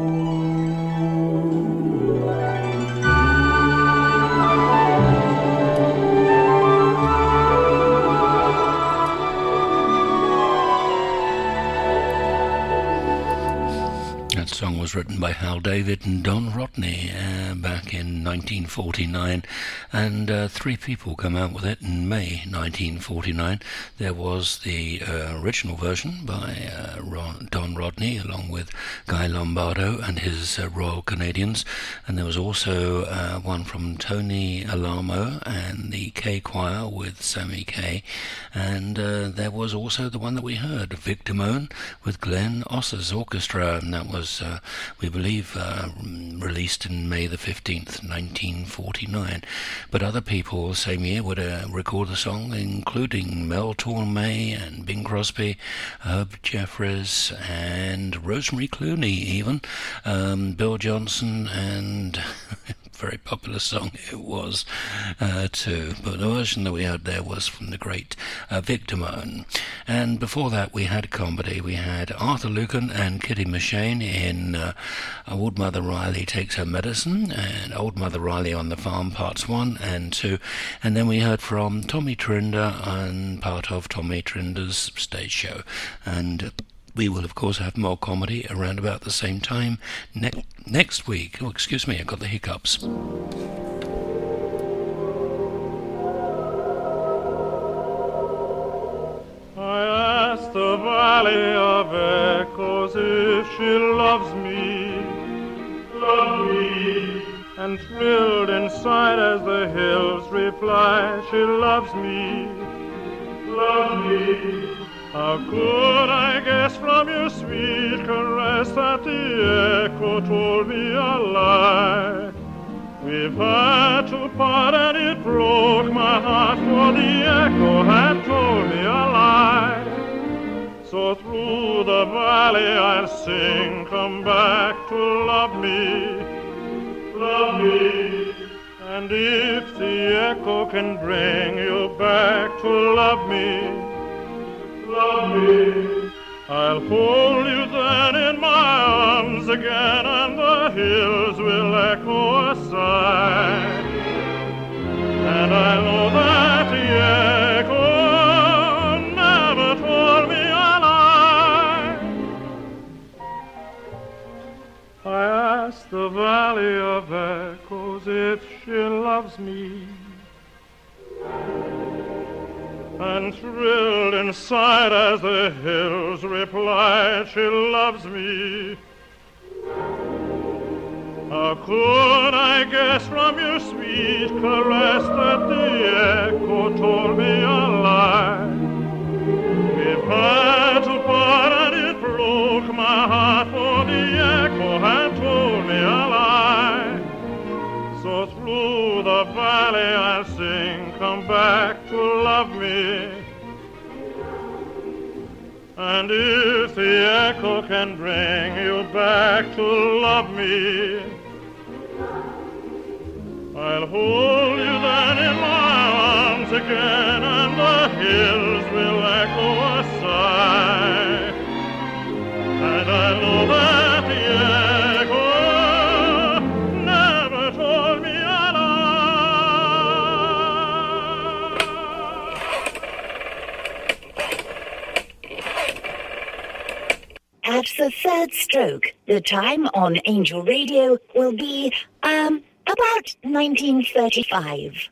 That song was written by Hal David and Don Rodney back in 1949, and three people come out with it in May 1949. There was the original version by Don Rodney along with Guy Lombardo and his Royal Canadians, and there was also one from Tony Alamo and the K Choir with Sammy Kaye, and there was also the one that we heard, Victimone, with Glenn Ossa's orchestra, and that was we believe released in May the 15th, 1949. But other people same year would record the song, including Mel Torme and Bing Crosby, Herb Jeffries and Rosemary Clooney even, Bill Johnson, and very popular song it was too, but the version that we heard there was from the great Victimone. And before that we had comedy. We had Arthur Lucan and Kitty McShane in Old Mother Riley Takes Her Medicine and Old Mother Riley on the Farm Parts 1 and 2, and then we heard from Tommy Trinder and part of Tommy Trinder's stage show. And we will, of course, have more comedy around about the same time next week. Oh, excuse me, I got the hiccups. I asked the Valley of Echoes if she loves me, and thrilled inside as the hills reply, she loves me, How could I guess from your sweet caress that the echo told me a lie? We've had to part and it broke my heart, for the echo had told me a lie. So through the valley I'll sing, come back to love me, and if the echo can bring you back to love me, I'll hold you then in my arms again, and the hills will echo a sigh. And I know that the echo never told me a lie. I asked the Valley of Echoes if she loves me, and thrilled inside as the hills replied, she loves me. How could I guess from your sweet caress that the echo told me a lie? We've had to part and it broke my heart, for the echo had told me a lie. So through the valley I'll sing, come back to love me. And if the echo can bring you back to love me, I'll hold you then in my arms again, and the hills will echo a sigh. And I know that the echo never told me a lie. at the third stroke. The time on Angel Radio will be, about 1935.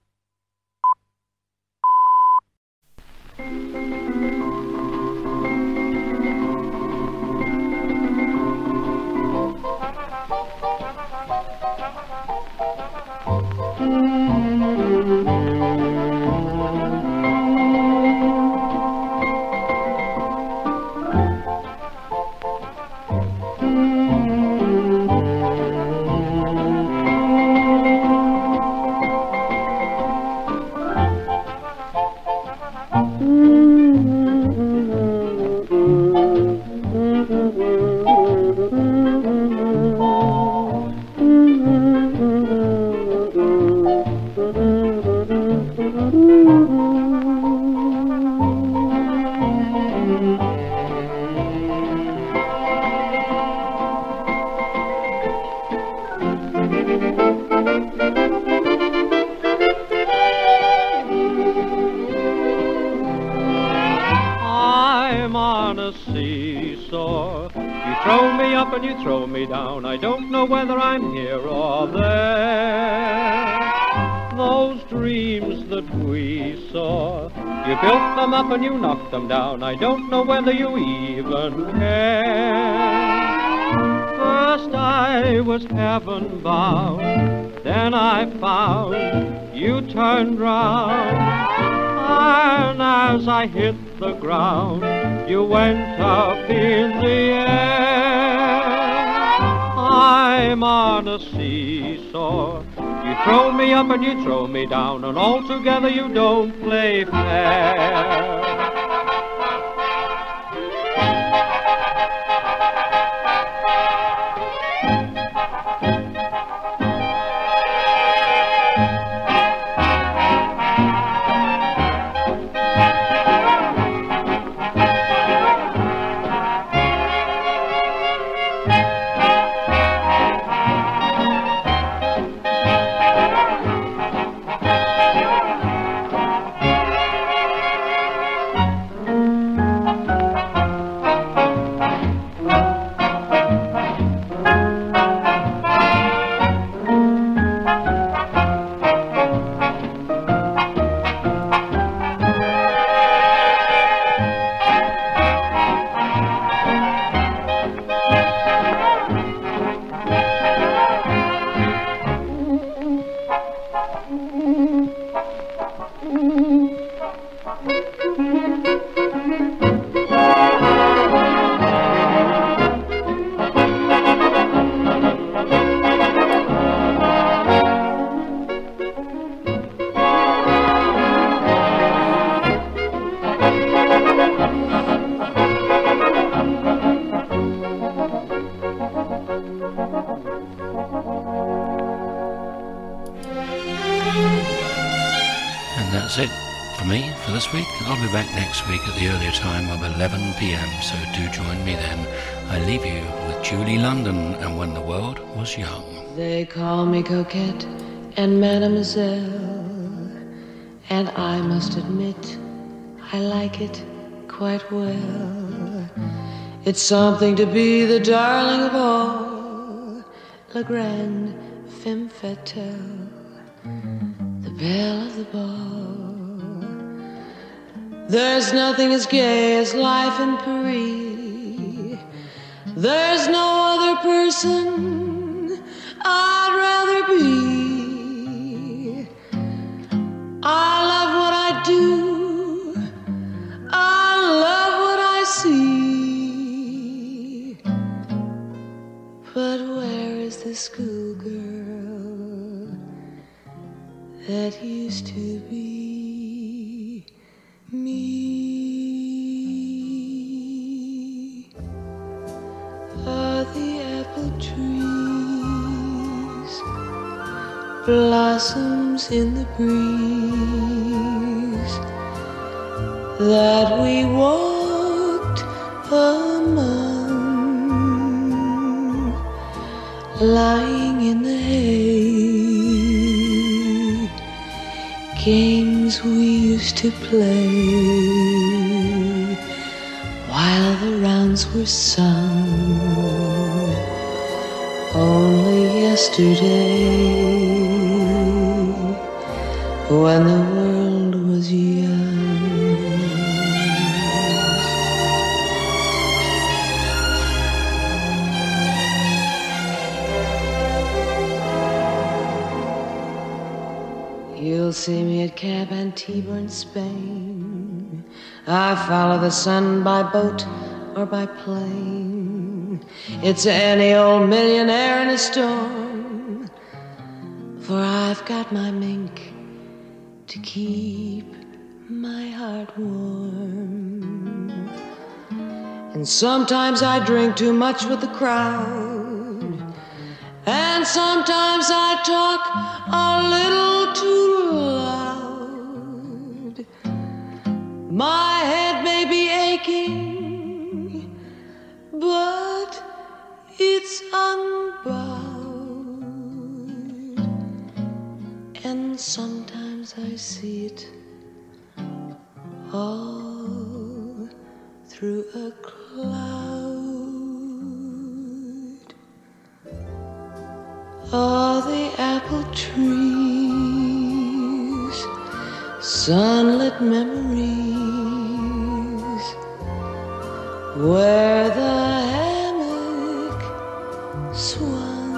I'm on a seesaw. You throw me up and you throw me down. I don't know whether I'm here or there. Those dreams that we saw, you built them up and you knocked them down. I don't know whether you even care. First I was heaven bound, then I found you turned round. And as I hit the ground, you went up in the air. I'm on a seesaw. You throw me up and you throw me down, and altogether you don't play fair. That's it for me for this week. I'll be back next week at the earlier time of 11 p.m, so do join me then. I leave you with Julie London and When the World Was Young. They call me coquette and mademoiselle, and I must admit I like it quite well. It's something to be the darling of all, la grande femme fatale, the belle of the ball. There's nothing as gay as life in Paris. There's no other person I'd rather be. I love what I do. I love what I see. But where is the schoolgirl that used to be me? Are the apple trees blossoms in the breeze that we walked among, lying in the hay, games we used to play while the round carols were sung only yesterday when the world was young. You'll see me at Cap Antibes in Spain. I follow the sun by boat or by plane. It's any old millionaire in a storm, for I've got my mink to keep my heart warm. And sometimes I drink too much with the crowd, and sometimes I talk a little too loud. My head may be aching, but it's unbowed. And sometimes I see it all through a cloud. Oh, the apple trees, sunlit memories, where the hammock swung.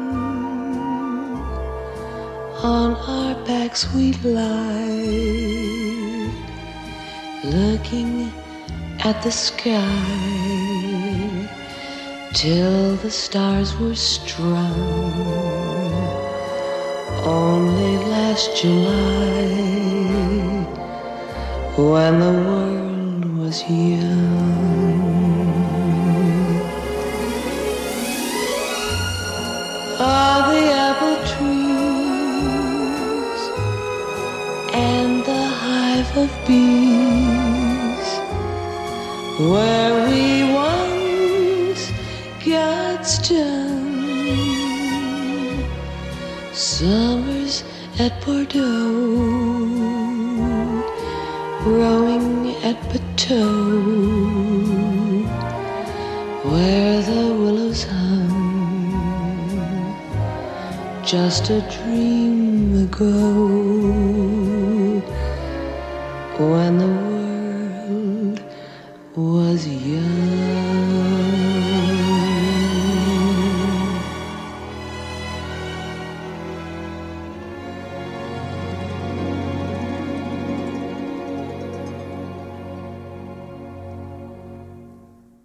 On our backs we'd lie, looking at the sky, till the stars were strung. Only last July, when the world was young. Ah, the apple trees and the hive of bees, where we once got stung. Summers at Bordeaux, rowing at Bateau, where the willows hung, just a dream ago, when the